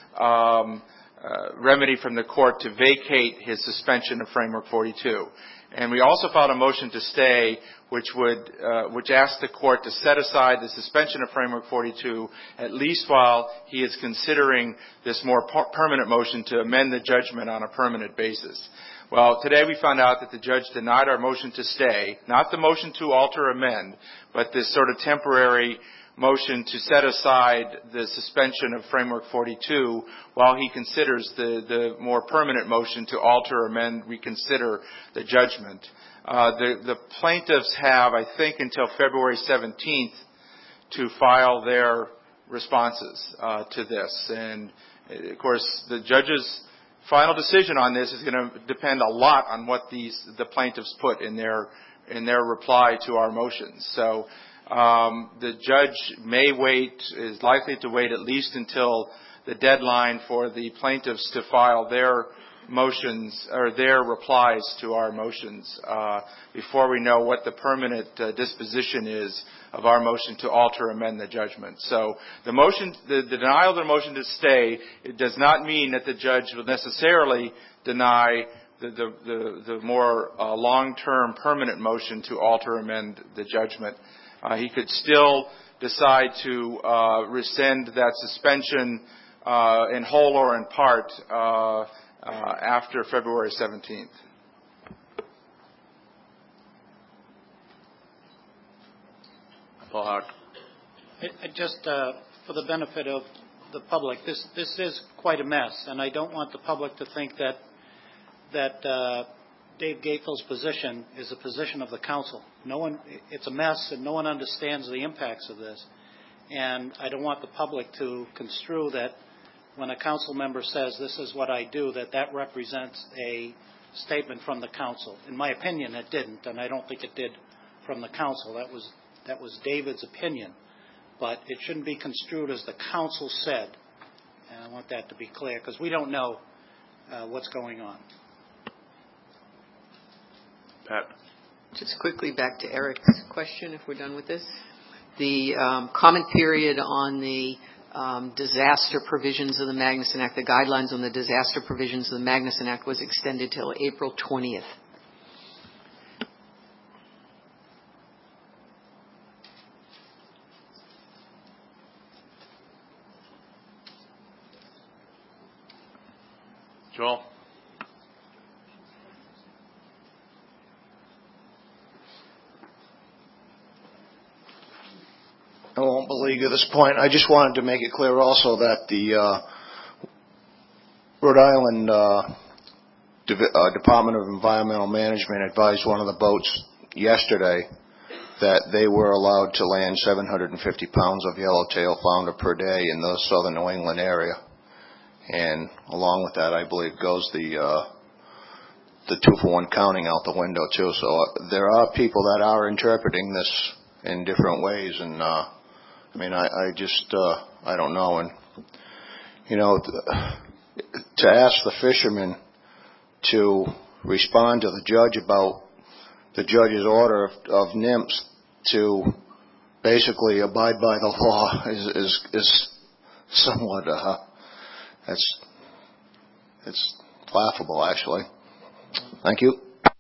um, uh, remedy from the court to vacate his suspension of Framework forty-two. And we also filed a motion to stay, which would, uh, which asked the court to set aside the suspension of Framework forty-two, at least while he is considering this more per- permanent motion to amend the judgment on a permanent basis. Well, today we found out that the judge denied our motion to stay, not the motion to alter or amend, but this sort of temporary motion to set aside the suspension of Framework forty-two while he considers the, the more permanent motion to alter, amend, reconsider the judgment. Uh, the, the plaintiffs have, I think, until February seventeenth to file their responses uh, to this. And, of course, the judge's final decision on this is going to depend a lot on what these the plaintiffs put in their in their reply to our motions. So Um, the judge may wait, is likely to wait at least until the deadline for the plaintiffs to file their motions or their replies to our motions uh, before we know what the permanent uh, disposition is of our motion to alter or amend the judgment. So the motion, the, the denial of the motion to stay, it does not mean that the judge will necessarily deny the, the, the, the more uh, long-term permanent motion to alter or amend the judgment. Uh, he could still decide to uh, rescind that suspension uh, in whole or in part uh, uh, after February seventeenth. Paul Hawk. It, it just uh, for the benefit of the public, this this is quite a mess, and I don't want the public to think that that uh, Dave Gaithel's position is a position of the council. No one, it's a mess, and no one understands the impacts of this. And I don't want the public to construe that when a council member says this is what I do, that that represents a statement from the council. In my opinion, it didn't, and I don't think it did from the council. That was that was David's opinion, but it shouldn't be construed as the council said. And I want that to be clear because we don't know uh, what's going on. Pat. Just quickly back to Eric's question, if we're done with this. The um, comment period on the um, disaster provisions of the Magnuson Act, the guidelines on the disaster provisions of the Magnuson Act was extended till April twentieth. Joel? I won't beleaguer this point. I just wanted to make it clear also that the uh, Rhode Island uh, Div- uh, Department of Environmental Management advised one of the boats yesterday that they were allowed to land seven hundred fifty pounds of yellowtail flounder per day in the southern New England area. And along with that, I believe, goes the uh, the two-for-one counting out the window, too. So uh, there are people that are interpreting this in different ways. And, uh, I mean, I, I just, uh, I don't know. And, you know, th- to ask the fishermen to respond to the judge about the judge's order of, of N I M S to basically abide by the law is is, is somewhat uh, that's it's laughable, actually. Thank you.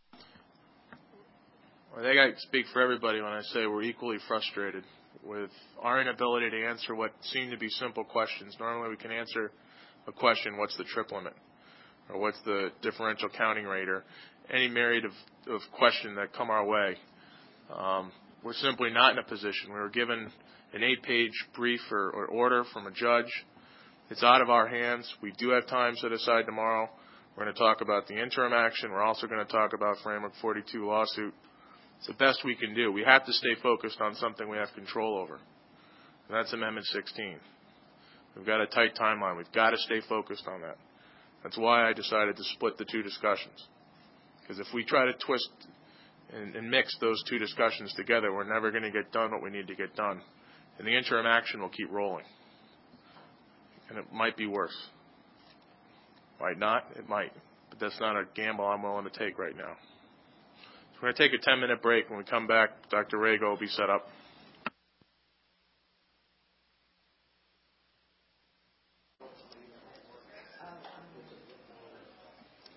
I think I speak for everybody when I say we're equally frustrated with our inability to answer what seem to be simple questions. Normally we can answer a question, what's the trip limit? Or what's the differential counting rate? Or any myriad of, of questions that come our way. Um, we're simply not in a position. We were given an eight-page brief or, or order from a judge. It's out of our hands. We do have time set aside tomorrow. We're going to talk about the interim action. We're also going to talk about Framework forty-two lawsuit. It's the best we can do. We have to stay focused on something we have control over. And that's Amendment sixteen. We've got a tight timeline. We've got to stay focused on that. That's why I decided to split the two discussions. Because if we try to twist and, and mix those two discussions together, we're never going to get done what we need to get done. And the interim action will keep rolling. And it might be worse. Might not, it might. But that's not a gamble I'm willing to take right now. So we're going to take a ten-minute break. When we come back, Doctor Rago will be set up.